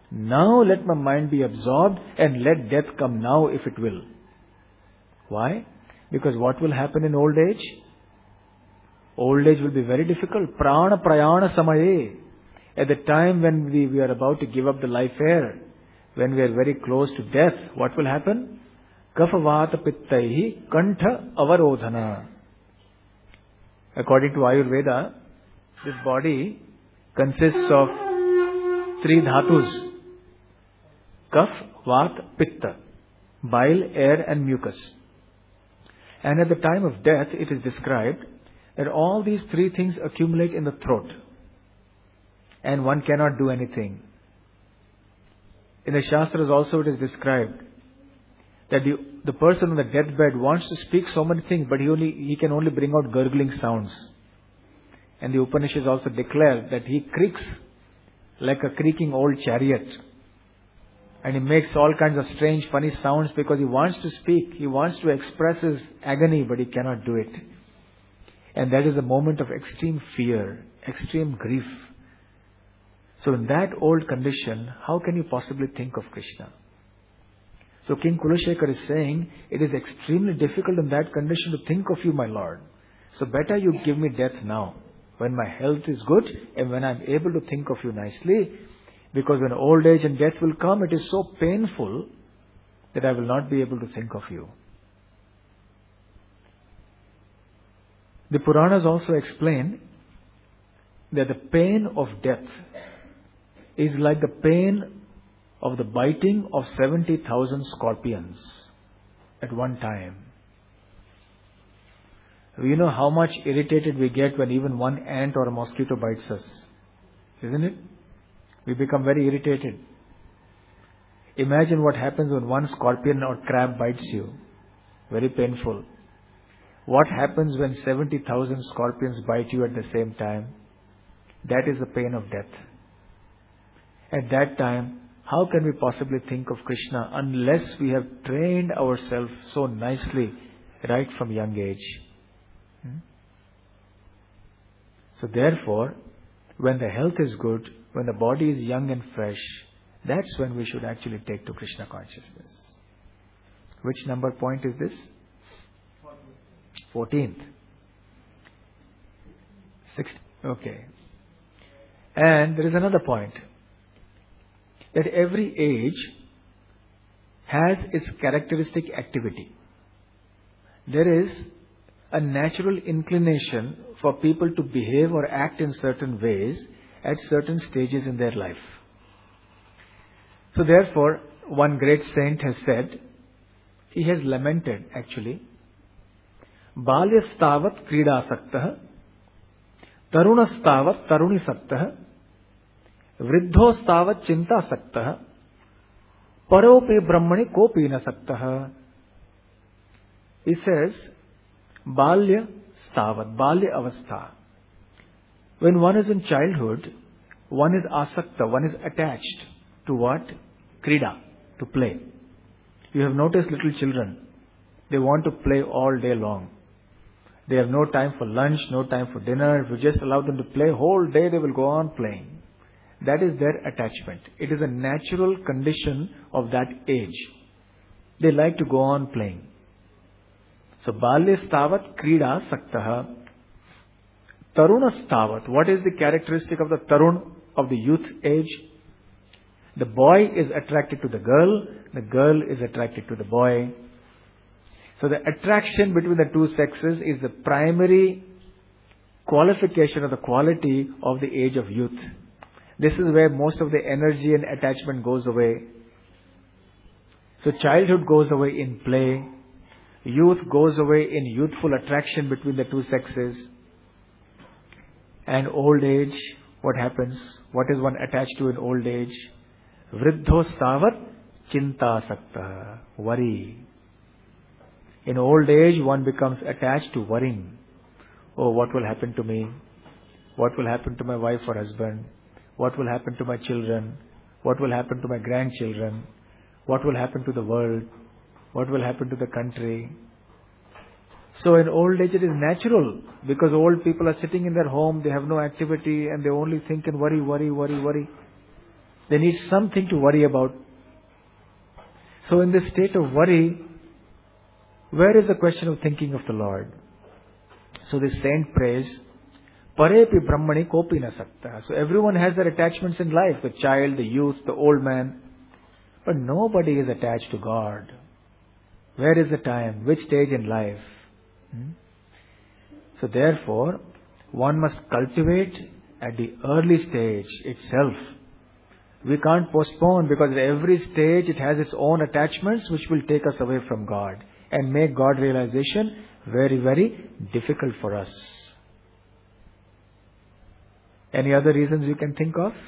Now let my mind be absorbed and let death come now if it will. Why? Because what will happen in old age? Old age will be very difficult. Prana prayana samaye. At the time when we are about to give up the life air, when we are very close to death, what will happen? Kapha vata pittaihi kantha avarodhana. According to Ayurveda, this body consists of 3 dhatus. Kapha, vata, pitta. Bile, air and mucus. And at the time of death, it is described that all these 3 things accumulate in the throat. And one cannot do anything. In the Shastras also it is described that the person on the deathbed wants to speak so many things, but he can only bring out gurgling sounds. And the Upanishads also declare that he creaks like a creaking old chariot. And he makes all kinds of strange, funny sounds because he wants to speak. He wants to express his agony, but he cannot do it. And that is a moment of extreme fear, extreme grief. So in that old condition, how can you possibly think of Krishna? So King Kulashekar is saying, it is extremely difficult in that condition to think of you, my Lord. So better you give me death now, when my health is good and when I am able to think of you nicely. Because when old age and death will come, it is so painful that I will not be able to think of you. The Puranas also explain that the pain of death is like the pain of the biting of 70,000 scorpions at one time. You know how much irritated we get when even one ant or a mosquito bites us, isn't it? We become very irritated. Imagine what happens when one scorpion or crab bites you. Very painful. What happens when 70,000 scorpions bite you at the same time? That is the pain of death. At that time, how can we possibly think of Krishna unless we have trained ourselves so nicely right from young age? So therefore, when the health is good, when the body is young and fresh, that's when we should actually take to Krishna consciousness. Which number point is this? 14th. 16th. Okay. And there is another point. That every age has its characteristic activity. There is a natural inclination for people to behave or act in certain ways at certain stages in their life. So therefore, one great saint has said, he has lamented actually, Balyastavat kridasaktah, Tarunastavat tarunisaktah, Vriddhostavat chintasaktah, Paropi brahmani kopi nasaktah. He says, Balya stavat, Balya avastha. When one is in childhood, one is asakta, one is attached to what? Krida, to play. You have noticed little children, they want to play all day long. They have no time for lunch, no time for dinner. If you just allow them to play, whole day they will go on playing. That is their attachment. It is a natural condition of that age. They like to go on playing. So, Balyastavat krida saktaha. Tarunastavat. What is the characteristic of the tarun, of the youth age? The boy is attracted to the girl is attracted to the boy. So the attraction between the two sexes is the primary qualification of the quality of the age of youth. This is where most of the energy and attachment goes away. So childhood goes away in play. Youth goes away in youthful attraction between the two sexes. And old age, what happens? What is one attached to in old age? Vriddhostavat chintasakta. Worry. In old age, one becomes attached to worrying. Oh, what will happen to me? What will happen to my wife or husband? What will happen to my children? What will happen to my grandchildren? What will happen to the world? What will happen to the country? So in old age it is natural, because old people are sitting in their home, they have no activity and they only think and worry. They need something to worry about. So in this state of worry, where is the question of thinking of the Lord? So this saint prays, Parepi Brahmani Kopi na sakta. So everyone has their attachments in life, the child, the youth, the old man. But nobody is attached to God. Where is the time? Which stage in life? So therefore, one must cultivate at the early stage itself. We can't postpone, because at every stage it has its own attachments which will take us away from God and make God realization very, very difficult for us. Any other reasons you can think of?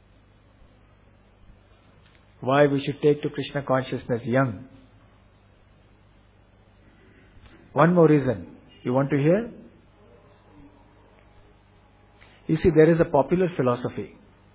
Why we should take to Krishna consciousness young? One more reason. You want to hear? You see, there is a popular philosophy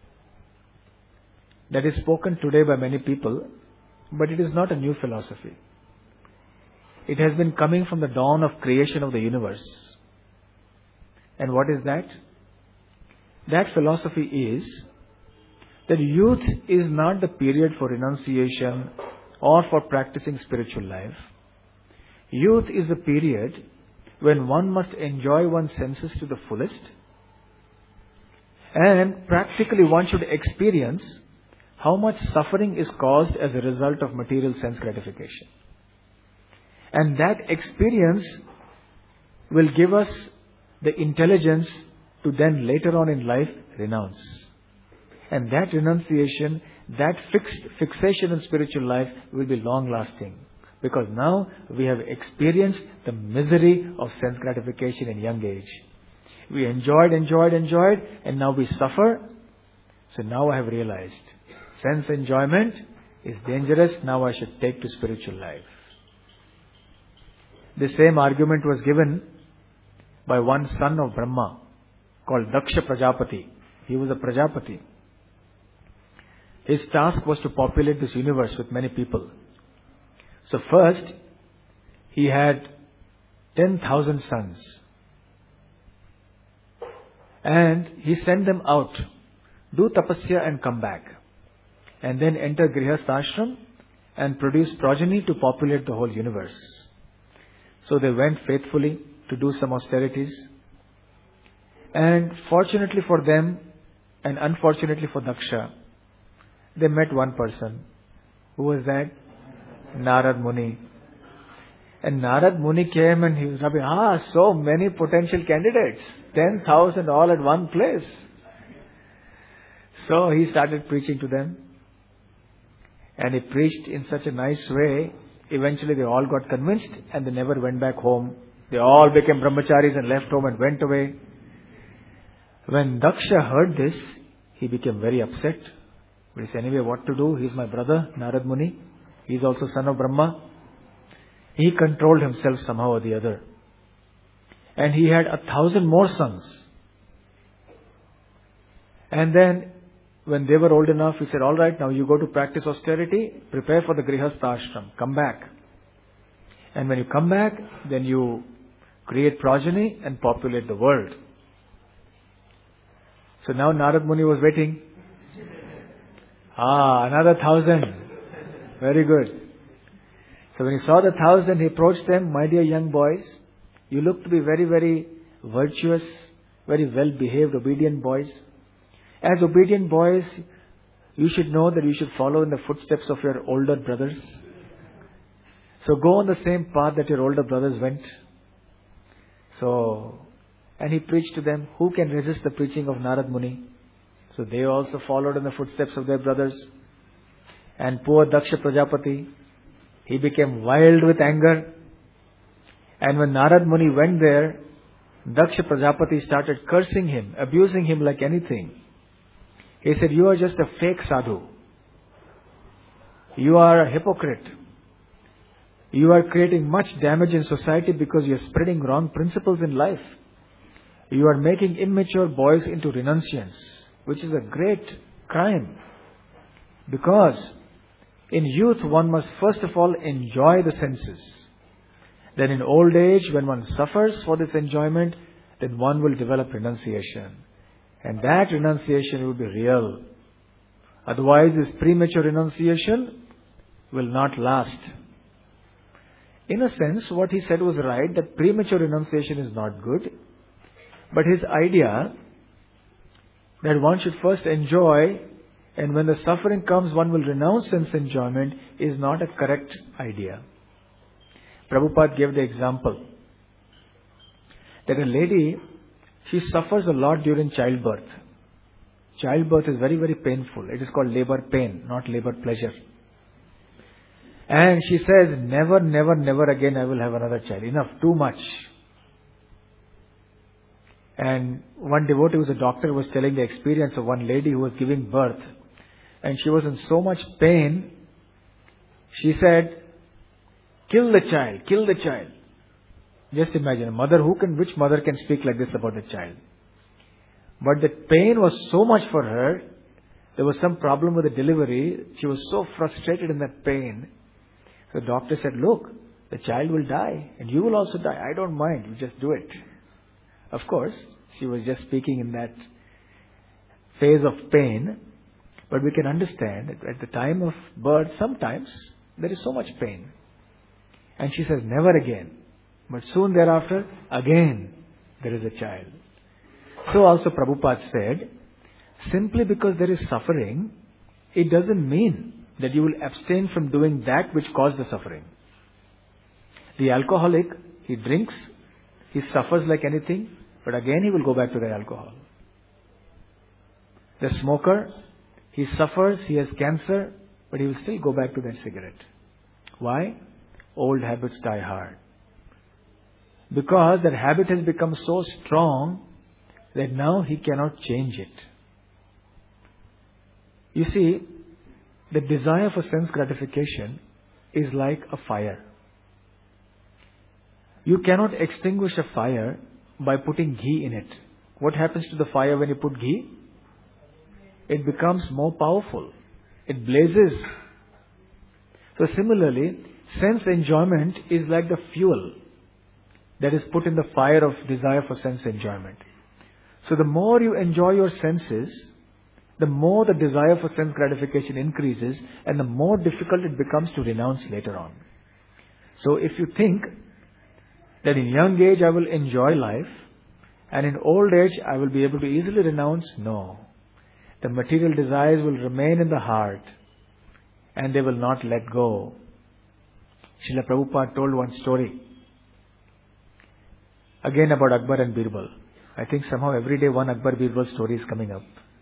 that is spoken today by many people, but it is not a new philosophy. It has been coming from the dawn of creation of the universe. And what is that? That philosophy is that youth is not the period for renunciation or for practicing spiritual life. Youth is the period when one must enjoy one's senses to the fullest, and practically one should experience how much suffering is caused as a result of material sense gratification. And that experience will give us the intelligence to then later on in life renounce. And that renunciation, that fixation in spiritual life will be long lasting. Because now we have experienced the misery of sense gratification in young age. We enjoyed, and now we suffer. So now I have realized, sense enjoyment is dangerous, now I should take to spiritual life. The same argument was given by one son of Brahma called Daksha Prajapati. He was a Prajapati. His task was to populate this universe with many people. So first, he had 10,000 sons. And he sent them out, do tapasya and come back. And then enter Grihastha Ashram and produce progeny to populate the whole universe. So they went faithfully to do some austerities. And fortunately for them, and unfortunately for Daksha, they met one person. Who was that? Narad Muni. And Narad Muni came and he was rubbing, so many potential candidates. 10,000 all at one place. So he started preaching to them. And he preached in such a nice way. Eventually they all got convinced and they never went back home. They all became brahmacharis and left home and went away. When Daksha heard this, he became very upset. But he said, anyway, what to do? He's my brother, Narad Muni. He's also son of Brahma. He controlled himself somehow or the other. And he had 1,000 more sons. And then, when they were old enough, he said, all right, now you go to practice austerity, prepare for the Grihastha Ashram, come back. And when you come back, then you create progeny and populate the world. So now Narad Muni was waiting. Another 1,000. Very good. So when he saw the 1,000, he approached them, my dear young boys, you look to be very, very virtuous, very well-behaved, obedient boys. As obedient boys, you should know that you should follow in the footsteps of your older brothers. So go on the same path that your older brothers went. And he preached to them. Who can resist the preaching of Narad Muni? So they also followed in the footsteps of their brothers. And poor Daksha Prajapati, he became wild with anger. And when Narad Muni went there, Daksha Prajapati started cursing him, abusing him like anything. He said, you are just a fake sadhu. You are a hypocrite. You are creating much damage in society because you are spreading wrong principles in life. You are making immature boys into renunciants, which is a great crime. Because in youth one must first of all enjoy the senses. Then in old age, when one suffers for this enjoyment, then one will develop renunciation. And that renunciation will be real. Otherwise, this premature renunciation will not last. In a sense, what he said was right, that premature renunciation is not good. But his idea that one should first enjoy, and when the suffering comes, one will renounce sense enjoyment, is not a correct idea. Prabhupada gave the example that a lady, she suffers a lot during childbirth. Childbirth is very, very painful. It is called labor pain, not labor pleasure. And she says, never, never, never again I will have another child. Enough, too much. And one devotee who was a doctor was telling the experience of one lady who was giving birth. And she was in so much pain, she said, kill the child, kill the child. Just imagine, which mother can speak like this about the child? But the pain was so much for her. There was some problem with the delivery. She was so frustrated in that pain. So the doctor said, look, the child will die and you will also die. I don't mind. You just do it. Of course, she was just speaking in that phase of pain. But we can understand that at the time of birth, sometimes there is so much pain. And she says, never again. But soon thereafter, again, there is a child. So also Prabhupada said, simply because there is suffering, it doesn't mean that you will abstain from doing that which caused the suffering. The alcoholic, he drinks, he suffers like anything, but again he will go back to the alcohol. The smoker, he suffers, he has cancer, but he will still go back to that cigarette. Why? Old habits die hard. Because that habit has become so strong that now he cannot change it. You see, the desire for sense gratification is like a fire. You cannot extinguish a fire by putting ghee in it. What happens to the fire when you put ghee? It becomes more powerful. It blazes. So similarly, sense enjoyment is like the fuel that is put in the fire of desire for sense enjoyment. So the more you enjoy your senses, the more the desire for sense gratification increases and the more difficult it becomes to renounce later on. So if you think that in young age I will enjoy life and in old age I will be able to easily renounce, no. The material desires will remain in the heart and they will not let go. Srila Prabhupada told one story again about Akbar and Birbal. I think somehow every day one Akbar Birbal story is coming up.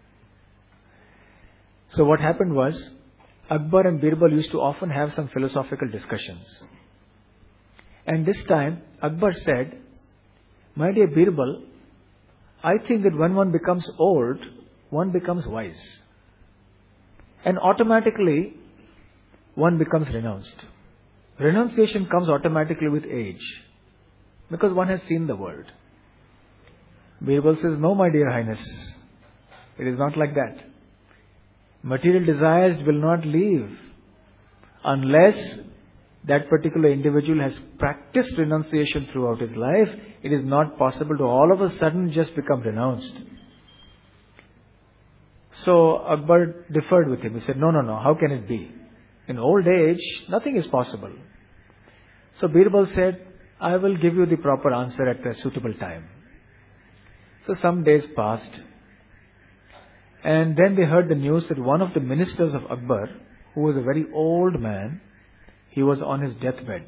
So what happened was, Akbar and Birbal used to often have some philosophical discussions. And this time, Akbar said, my dear Birbal, I think that when one becomes old, one becomes wise. And automatically, one becomes renounced. Renunciation comes automatically with age. Because one has seen the world. Birbal says, no, my dear Highness. It is not like that. Material desires will not leave unless that particular individual has practiced renunciation throughout his life. It is not possible to all of a sudden just become renounced. So Akbar differed with him. He said, no, how can it be? In old age, nothing is possible. So Birbal said, I will give you the proper answer at a suitable time. So some days passed. And then they heard the news that one of the ministers of Akbar, who was a very old man, he was on his deathbed.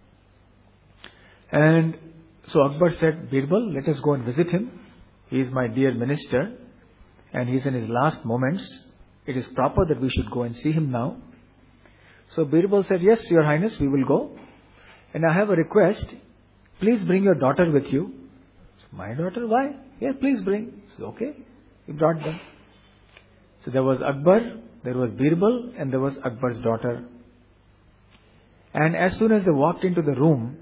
And so Akbar said, Birbal, let us go and visit him. He is my dear minister and he is in his last moments. It is proper that we should go and see him now. So Birbal said, yes, Your Highness, we will go. And I have a request. Please bring your daughter with you. So, my daughter? Why? Yeah, please bring. So, okay. He brought them. So there was Akbar, there was Birbal, and there was Akbar's daughter. And as soon as they walked into the room,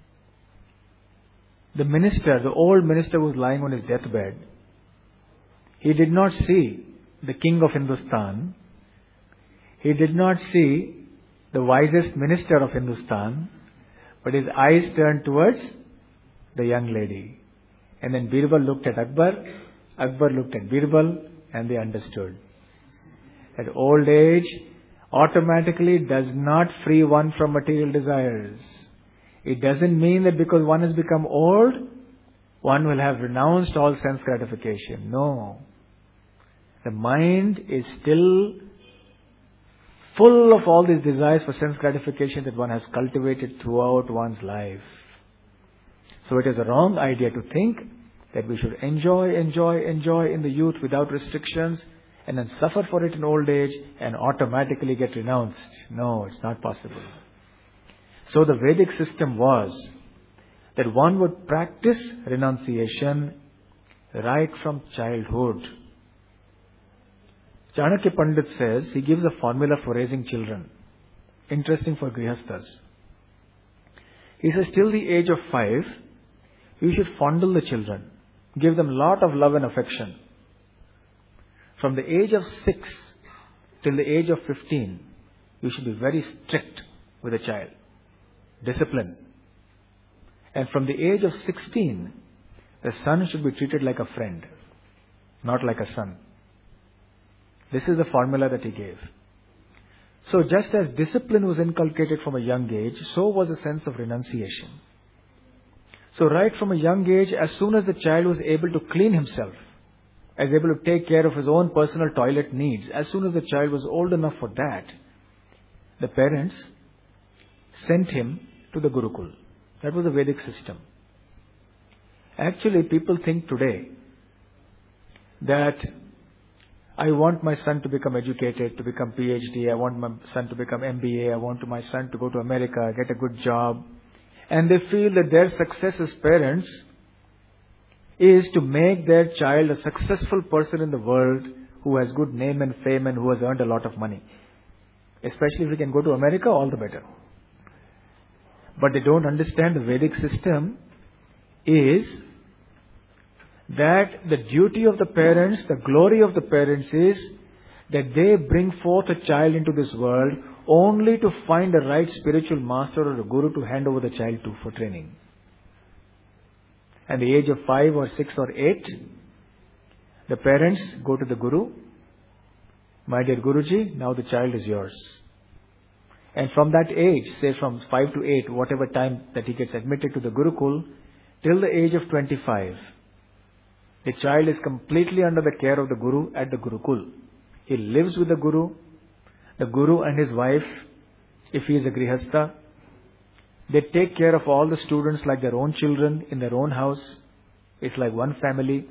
the minister, the old minister, was lying on his deathbed. He did not see the king of Hindustan. He did not see the wisest minister of Hindustan. But his eyes turned towards the young lady. And then Birbal looked at Akbar, Akbar looked at Birbal, and they understood. that old age automatically does not free one from material desires. It doesn't mean that because one has become old, one will have renounced all sense gratification. No. The mind is still full of all these desires for sense gratification that one has cultivated throughout one's life. So it is a wrong idea to think that we should enjoy in the youth without restrictions and then suffer for it in old age and automatically get renounced. No, it's not possible. So the Vedic system was that one would practice renunciation right from childhood. Chanakya Pandit says, he gives a formula for raising children. Interesting for Grihasthas. He says, till the age of 5, you should fondle the children. Give them a lot of love and affection. From the age of 6 till the age of 15, you should be very strict with a child. Discipline. And from the age of 16, the son should be treated like a friend, not like a son. This is the formula that he gave. So just as discipline was inculcated from a young age, so was a sense of renunciation. So right from a young age, as soon as the child was able to clean himself, as able to take care of his own personal toilet needs, as soon as the child was old enough for that, the parents sent him to the Gurukul. That was the Vedic system. Actually, people think today that I want my son to become educated, to become PhD, I want my son to become MBA, I want my son to go to America, get a good job. And they feel that their success as parents is to make their child a successful person in the world who has good name and fame and who has earned a lot of money. Especially if he can go to America, all the better. But they don't understand the Vedic system is that the duty of the parents, the glory of the parents is that they bring forth a child into this world only to find a right spiritual master or a guru to hand over the child to for training. At the age of 5 or 6 or 8, the parents go to the guru. My dear Guruji, now the child is yours. And from that age, say from 5 to 8, whatever time that he gets admitted to the Gurukul, till the age of 25, the child is completely under the care of the Guru at the Gurukul. He lives with the Guru and his wife, if he is a Grihastha. They take care of all the students like their own children in their own house. It's like one family.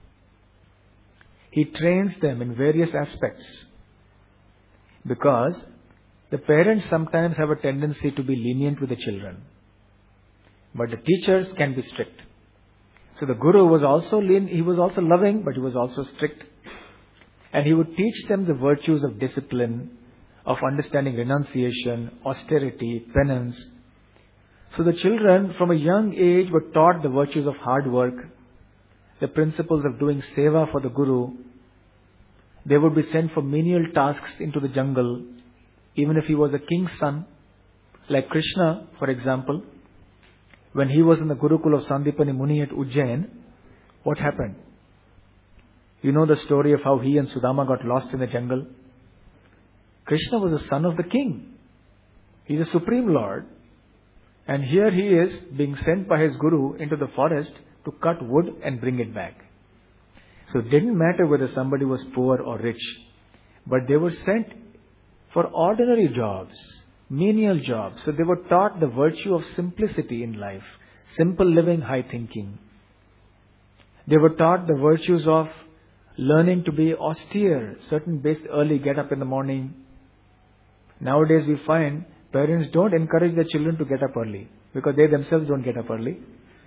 He trains them in various aspects. Because the parents sometimes have a tendency to be lenient with the children. But the teachers can be strict. So the Guru was also he was also loving, but he was also strict. And he would teach them the virtues of discipline, of understanding renunciation, austerity, penance. So the children from a young age were taught the virtues of hard work, the principles of doing seva for the Guru. They would be sent for menial tasks into the jungle, even if he was a king's son. Like Krishna, for example, when he was in the Gurukul of Sandipani Muni at Ujjain, what happened? You know the story of how he and Sudama got lost in the jungle? Krishna was the son of the king. He is the Supreme Lord. And here he is being sent by his Guru into the forest to cut wood and bring it back. So it didn't matter whether somebody was poor or rich. But they were sent for ordinary jobs, menial jobs. So they were taught the virtue of simplicity in life, simple living, high thinking. They were taught the virtues of learning to be austere, certain basic early get up in the morning. Nowadays we find parents don't encourage their children to get up early because they themselves don't get up early.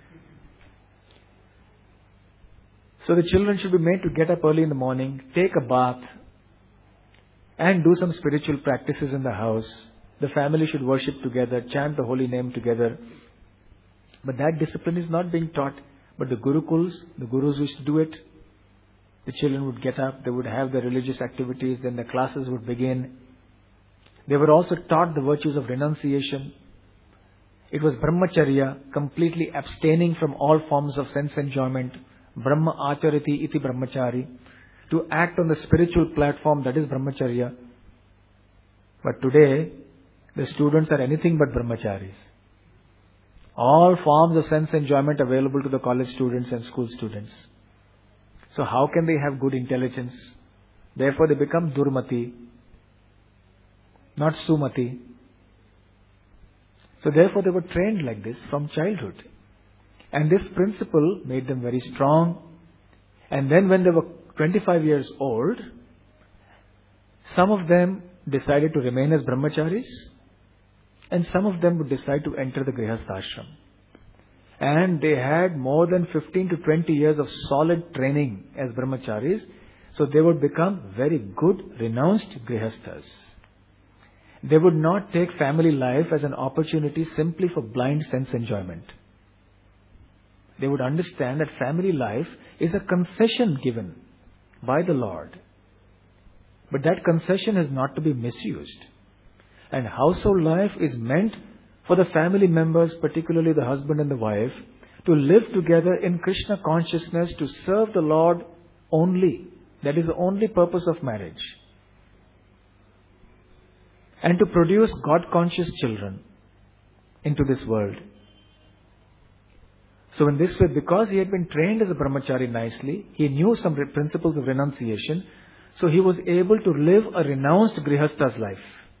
So the children should be made to get up early in the morning, take a bath, and do some spiritual practices in the house. The family should worship together, chant the holy name together. But that discipline is not being taught. But the Gurukuls, the Gurus used to do it. The children would get up, they would have their religious activities, then the classes would begin. They were also taught the virtues of renunciation. It was brahmacharya, completely abstaining from all forms of sense enjoyment. Brahma acharati iti brahmachari. to act on the spiritual platform, that is brahmacharya. But today, the students are anything but brahmacharis. All forms of sense enjoyment available to the college students and school students. So how can they have good intelligence? Therefore they become durmati, not sumati. So therefore they were trained like this from childhood. And this principle made them very strong. And then when they were 25 years old, some of them decided to remain as brahmacharis, and some of them would decide to enter the grihastha ashram. And they had more than 15 to 20 years of solid training as brahmacharis, so they would become very good, renounced grihasthas. They would not take family life as an opportunity simply for blind sense enjoyment. They would understand that family life is a concession given by the Lord. But that concession is not to be misused. And household life is meant for the family members, particularly the husband and the wife, to live together in Krishna consciousness, to serve the Lord only. That is the only purpose of marriage. And to produce God-conscious children into this world. So in this way, because he had been trained as a brahmachari nicely, he knew some principles of renunciation, so he was able to live a renounced grihastha's life.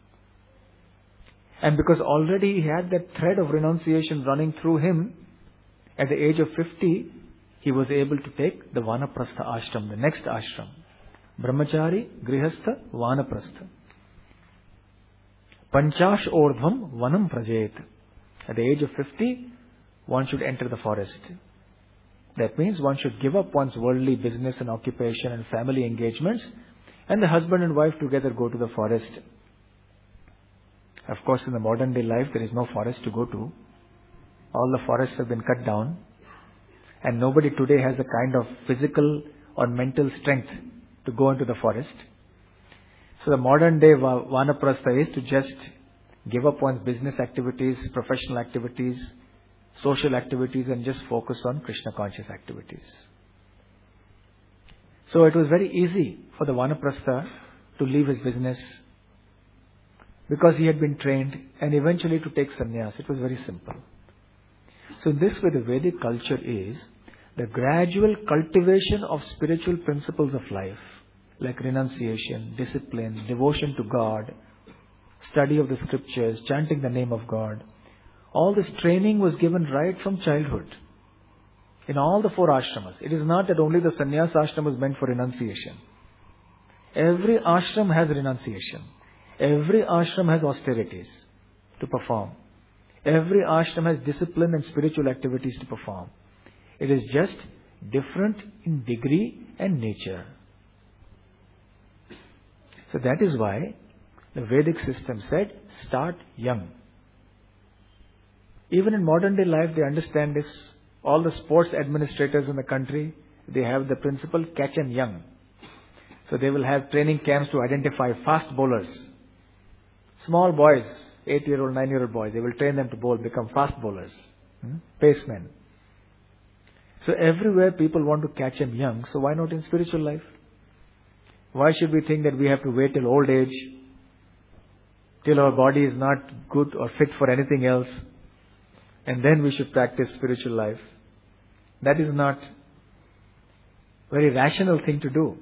And because already he had that thread of renunciation running through him, at the age of 50, he was able to take the Vanaprastha ashram, the next ashram. Brahmachari, Grihastha, Vanaprastha. Panchash Ordhvam Vanam Prajet. At the age of 50, one should enter the forest. That means one should give up one's worldly business and occupation and family engagements, and the husband and wife together go to the forest. Of course, in the modern day life, there is no forest to go to. All the forests have been cut down, and nobody today has the kind of physical or mental strength to go into the forest. So the modern day Vanaprastha is to just give up one's business activities, professional activities, social activities, and just focus on Krishna conscious activities. So it was very easy for the Vanaprastha to leave his business, because he had been trained, and eventually to take sannyas. It was very simple. So in this way, the Vedic culture is the gradual cultivation of spiritual principles of life, like renunciation, discipline, devotion to God, study of the scriptures, chanting the name of God. All this training was given right from childhood in all the 4 ashramas. It is not that only the sannyas ashram is meant for renunciation. Every ashram has renunciation. Every ashram has austerities to perform. Every ashram has discipline and spiritual activities to perform. It is just different in degree and nature. So that is why the Vedic system said, start young. Even in modern day life, they understand this. All the sports administrators in the country, they have the principle, catch 'em young. So they will have training camps to identify fast bowlers. Small boys, 8-year-old, 9-year-old boys, they will train them to bowl, become fast bowlers, pacemen. So everywhere people want to catch 'em young, so why not in spiritual life? Why should we think that we have to wait till old age, till our body is not good or fit for anything else, and then we should practice spiritual life? That is not a very rational thing to do.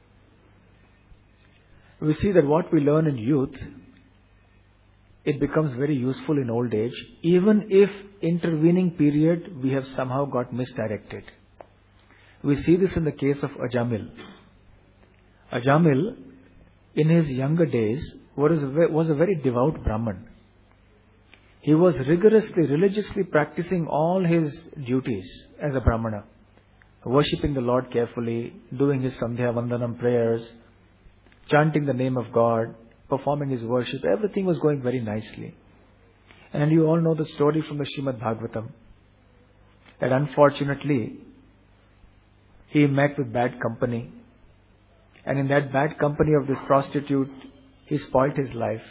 We see that what we learn in youth, it becomes very useful in old age, even if intervening period we have somehow got misdirected. We see this in the case of Ajamil. Ajamil, in his younger days, was a very devout Brahman. He was religiously practicing all his duties as a Brahmana, worshipping the Lord carefully, doing his Sandhya Vandanam prayers, chanting the name of God, performing his worship. Everything was going very nicely. And you all know the story from the Srimad Bhagavatam, that unfortunately he met with bad company, and in that bad company of this prostitute, he spoilt his life.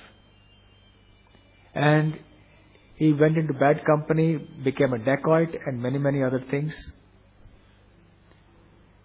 And he went into bad company, became a dacoit, and many other things.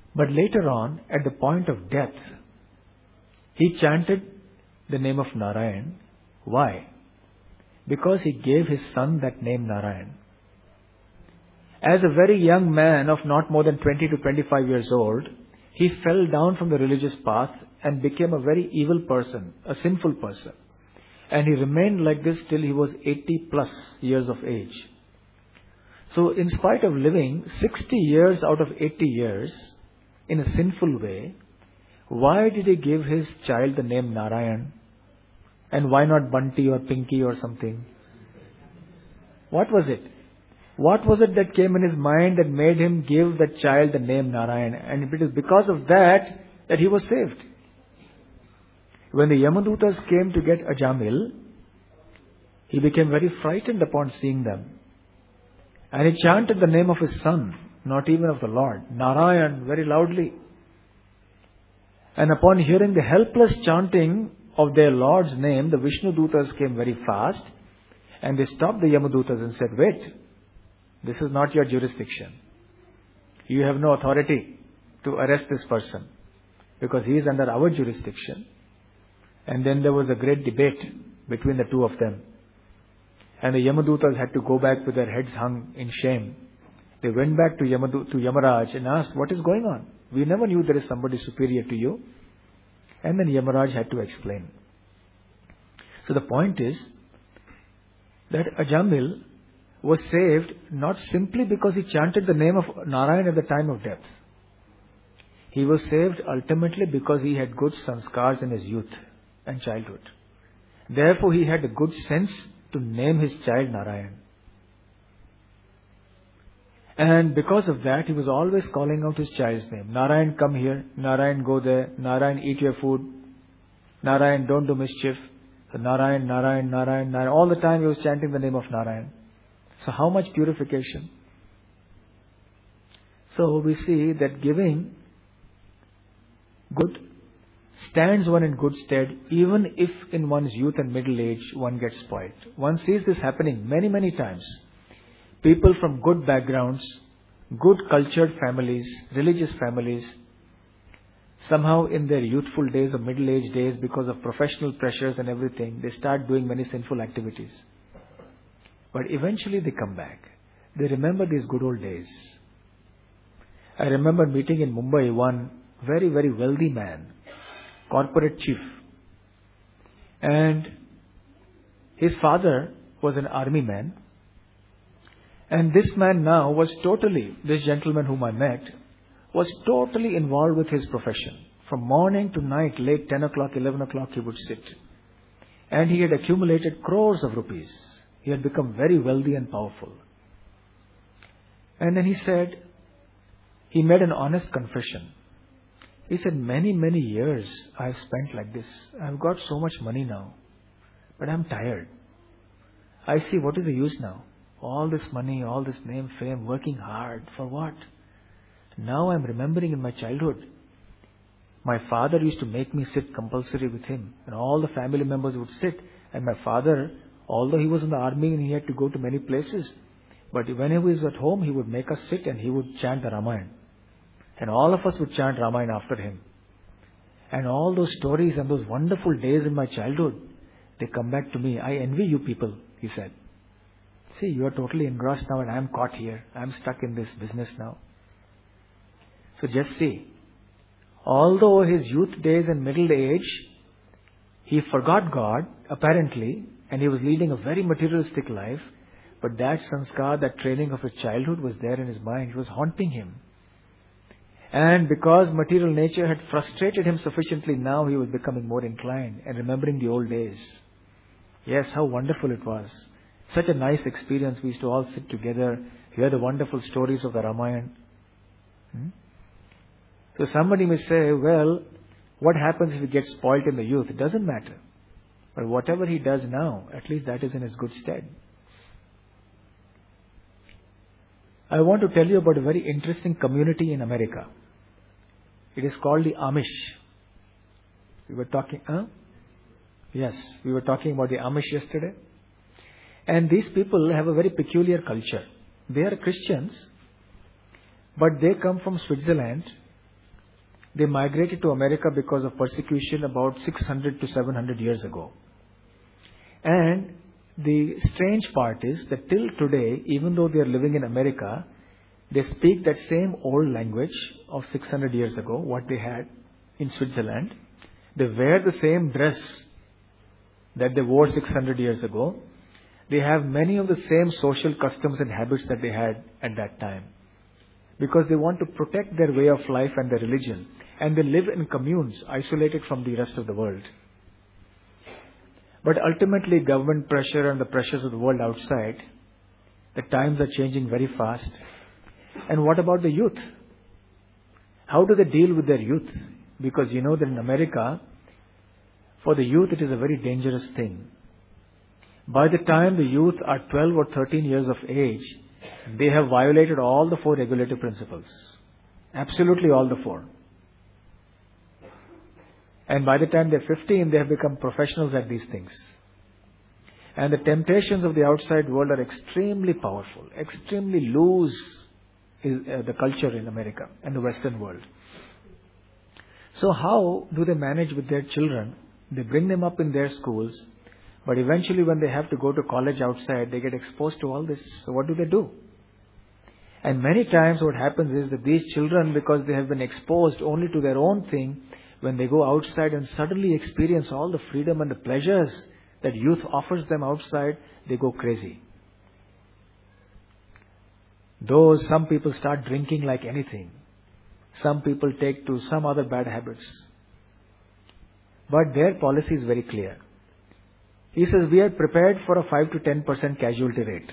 But later on, at the point of death, he chanted the name of Narayan. Why? Because he gave his son that name Narayan. As a very young man of not more than 20 to 25 years old, he fell down from the religious path and became a very evil person, a sinful person. And he remained like this till he was 80 plus years of age. So in spite of living 60 years out of 80 years in a sinful way, why did he give his child the name Narayan? And why not Bunty or Pinky or something? What was it? What was it that came in his mind that made him give that child the name Narayan? And it is because of that he was saved. When the Yamadutas came to get Ajamil, he became very frightened upon seeing them. And he chanted the name of his son, not even of the Lord, Narayan, very loudly. And upon hearing the helpless chanting of their Lord's name, the Vishnu Dutas came very fast and they stopped the Yamadutas and said, wait, this is not your jurisdiction. You have no authority to arrest this person because he is under our jurisdiction. And then there was a great debate between the two of them. And the Yamadutas had to go back with their heads hung in shame. They went back to Yamaraj and asked, what is going on? We never knew there is somebody superior to you. And then Yamaraj had to explain. So the point is that Ajamil was saved not simply because he chanted the name of Narayan at the time of death. He was saved ultimately because he had good sanskars in his youth and childhood. Therefore he had a good sense to name his child Narayan. And because of that, he was always calling out his child's name. Narayan, come here. Narayan, go there. Narayan, eat your food. Narayan, don't do mischief. So Narayan, Narayan, Narayan, Narayan. All the time he was chanting the name of Narayan. So how much purification? So we see that giving good stands one in good stead, even if in one's youth and middle age one gets spoiled. One sees this happening many, many times. People from good backgrounds, good cultured families, religious families, somehow in their youthful days or middle age days, because of professional pressures and everything, they start doing many sinful activities. But eventually they come back. They remember these good old days. I remember meeting in Mumbai one very, very wealthy man, corporate chief. And his father was an army man. And this man now was this gentleman whom I met, was totally involved with his profession. From morning to night, late 10 o'clock, 11 o'clock, he would sit. And he had accumulated crores of rupees. He had become very wealthy and powerful. And then he made an honest confession. He said, many, many years I have spent like this. I have got so much money now. But I am tired. I see what is the use now. All this money, all this name, fame, working hard. For what? Now I am remembering in my childhood. My father used to make me sit compulsory with him. And all the family members would sit. And my father, although he was in the army and he had to go to many places, but whenever he was at home, he would make us sit and he would chant the Ramayana. And all of us would chant Ramayana after him. And all those stories and those wonderful days in my childhood, they come back to me. I envy you people, he said. See, you are totally engrossed now and I am caught here. I am stuck in this business now. So just see, although his youth days and middle age, he forgot God, apparently, and he was leading a very materialistic life, but that sanskar, that training of his childhood was there in his mind. It was haunting him. And because material nature had frustrated him sufficiently, now he was becoming more inclined and remembering the old days. Yes, how wonderful it was. Such a nice experience. We used to all sit together, hear the wonderful stories of the Ramayana. So somebody may say, well, what happens if he gets spoilt in the youth? It doesn't matter. But whatever he does now, at least that is in his good stead. I want to tell you about a very interesting community in America. It is called the Amish. We were talking about the Amish yesterday. And these people have a very peculiar culture. They are Christians, but they come from Switzerland They migrated to America because of persecution about 600 to 700 years ago. And the strange part is that till today, even though they are living in America, they speak that same old language of 600 years ago, what they had in Switzerland. They wear the same dress that they wore 600 years ago. They have many of the same social customs and habits that they had at that time. Because they want to protect their way of life and their religion. And they live in communes, isolated from the rest of the world. But ultimately, government pressure and the pressures of the world outside, the times are changing very fast. And what about the youth? How do they deal with their youth? Because you know that in America, for the youth it is a very dangerous thing. By the time the youth are 12 or 13 years of age, they have violated all the 4 regulative principles. Absolutely all the 4. And by the time they're 15, they have become professionals at these things. And the temptations of the outside world are extremely powerful, extremely loose is the culture in America and the Western world. So how do they manage with their children? They bring them up in their schools, but eventually when they have to go to college outside, they get exposed to all this. So what do? And many times what happens is that these children, because they have been exposed only to their own thing, when they go outside and suddenly experience all the freedom and the pleasures that youth offers them outside, they go crazy. Though some people start drinking like anything. Some people take to some other bad habits. But their policy is very clear. He says, we are prepared for a 5 to 10% casualty rate.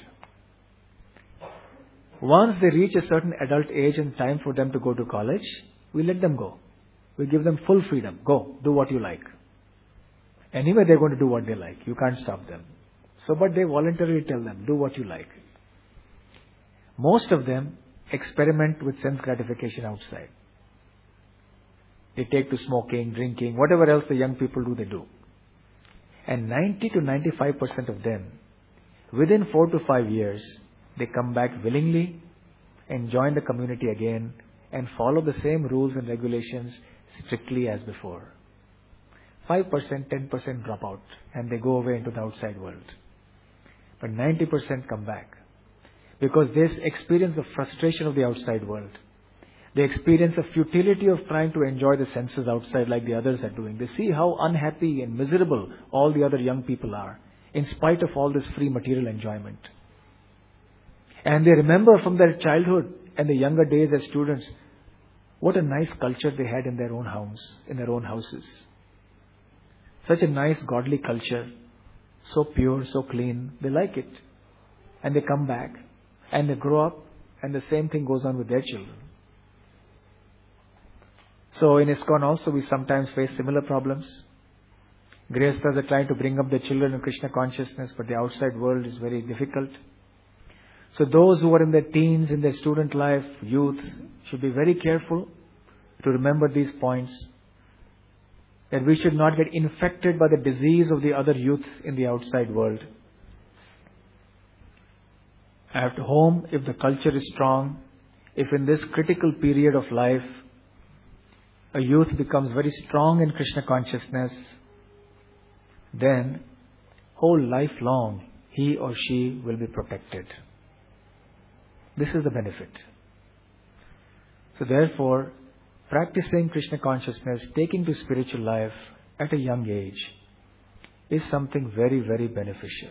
Once they reach a certain adult age and time for them to go to college, we let them go. We give them full freedom. Go, do what you like. Anyway, they're going to do what they like. You can't stop them. So, but they voluntarily tell them, do what you like. Most of them experiment with sense gratification outside. They take to smoking, drinking, whatever else the young people do, they do. And 90 to 95% of them, within 4 to 5 years, they come back willingly and join the community again and follow the same rules and regulations strictly as before. 5%, 10% drop out and they go away into the outside world. But 90% come back because they experience the frustration of the outside world. They experience the futility of trying to enjoy the senses outside like the others are doing. They see how unhappy and miserable all the other young people are in spite of all this free material enjoyment. And they remember from their childhood and the younger days as students, what a nice culture they had in their own homes, in their own houses. Such a nice godly culture, so pure, so clean. They like it. And they come back and they grow up and the same thing goes on with their children. So in ISKCON also we sometimes face similar problems. Grihasthas are trying to bring up their children in Krishna consciousness, but the outside world is very difficult. So those who are in their teens, in their student life, youth, should be very careful to remember these points. That we should not get infected by the disease of the other youth in the outside world. At home, if the culture is strong, if in this critical period of life, a youth becomes very strong in Krishna consciousness, then whole life long he or she will be protected. This is the benefit. So therefore, practicing Krishna consciousness, taking to spiritual life at a young age is something very, very beneficial.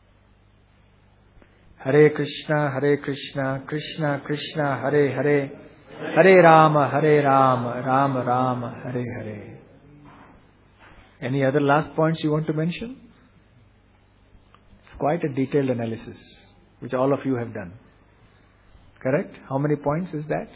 Hare Krishna, Krishna Krishna, Hare Hare, Hare Rama, Rama Rama, Hare Hare. Any other last points you want to mention? It's quite a detailed analysis, which all of you have done. Correct? How many points is that?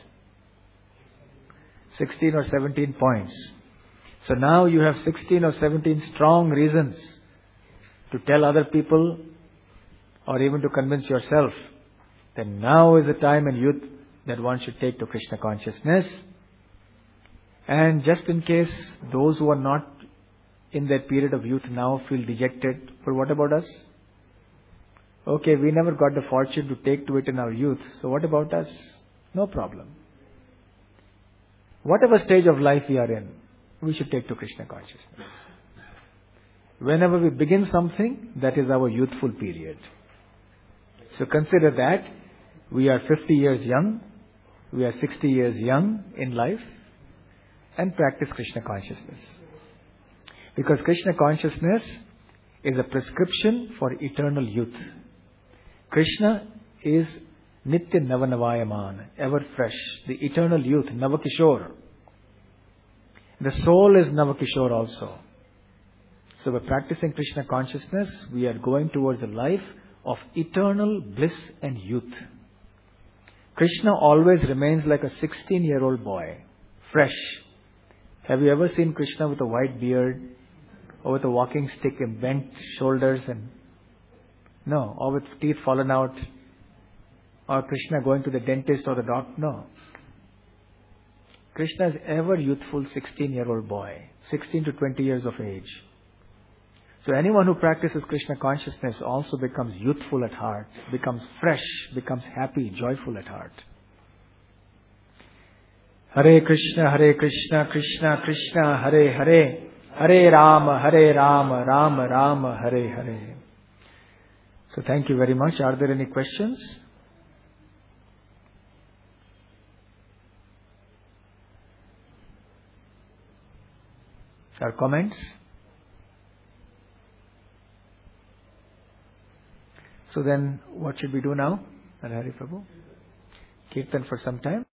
16 or 17 points. So now you have 16 or 17 strong reasons to tell other people or even to convince yourself that now is the time in youth that one should take to Krishna consciousness. And just in case those who are not in that period of youth now feel dejected, but what about us? Okay, we never got the fortune to take to it in our youth, so what about us? No problem. Whatever stage of life we are in, we should take to Krishna consciousness. Whenever we begin something, that is our youthful period. So consider that we are 50 years young, we are 60 years young in life, and practice Krishna consciousness. Because Krishna consciousness is a prescription for eternal youth. Krishna is Nitya Navanavayaman, ever fresh, the eternal youth, Navakishore. The soul is Navakishore also. So by practicing Krishna consciousness, we are going towards a life of eternal bliss and youth. Krishna always remains like a 16-year-old boy, fresh. Have you ever seen Krishna with a white beard, or with a walking stick and bent shoulders, and no, or with teeth fallen out, or Krishna going to the dentist or the doctor? No. Krishna is ever youthful 16-year-old boy, 16 to 20 years of age. So anyone who practices Krishna consciousness also becomes youthful at heart, becomes fresh, becomes happy, joyful at heart. Hare Krishna, Krishna Krishna, Hare Hare, Hare Rama, Rama Rama, Hare Hare. So thank you very much. Are there any questions? Or comments? So then, what should we do now? Hari Prabhu? Kirtan for some time.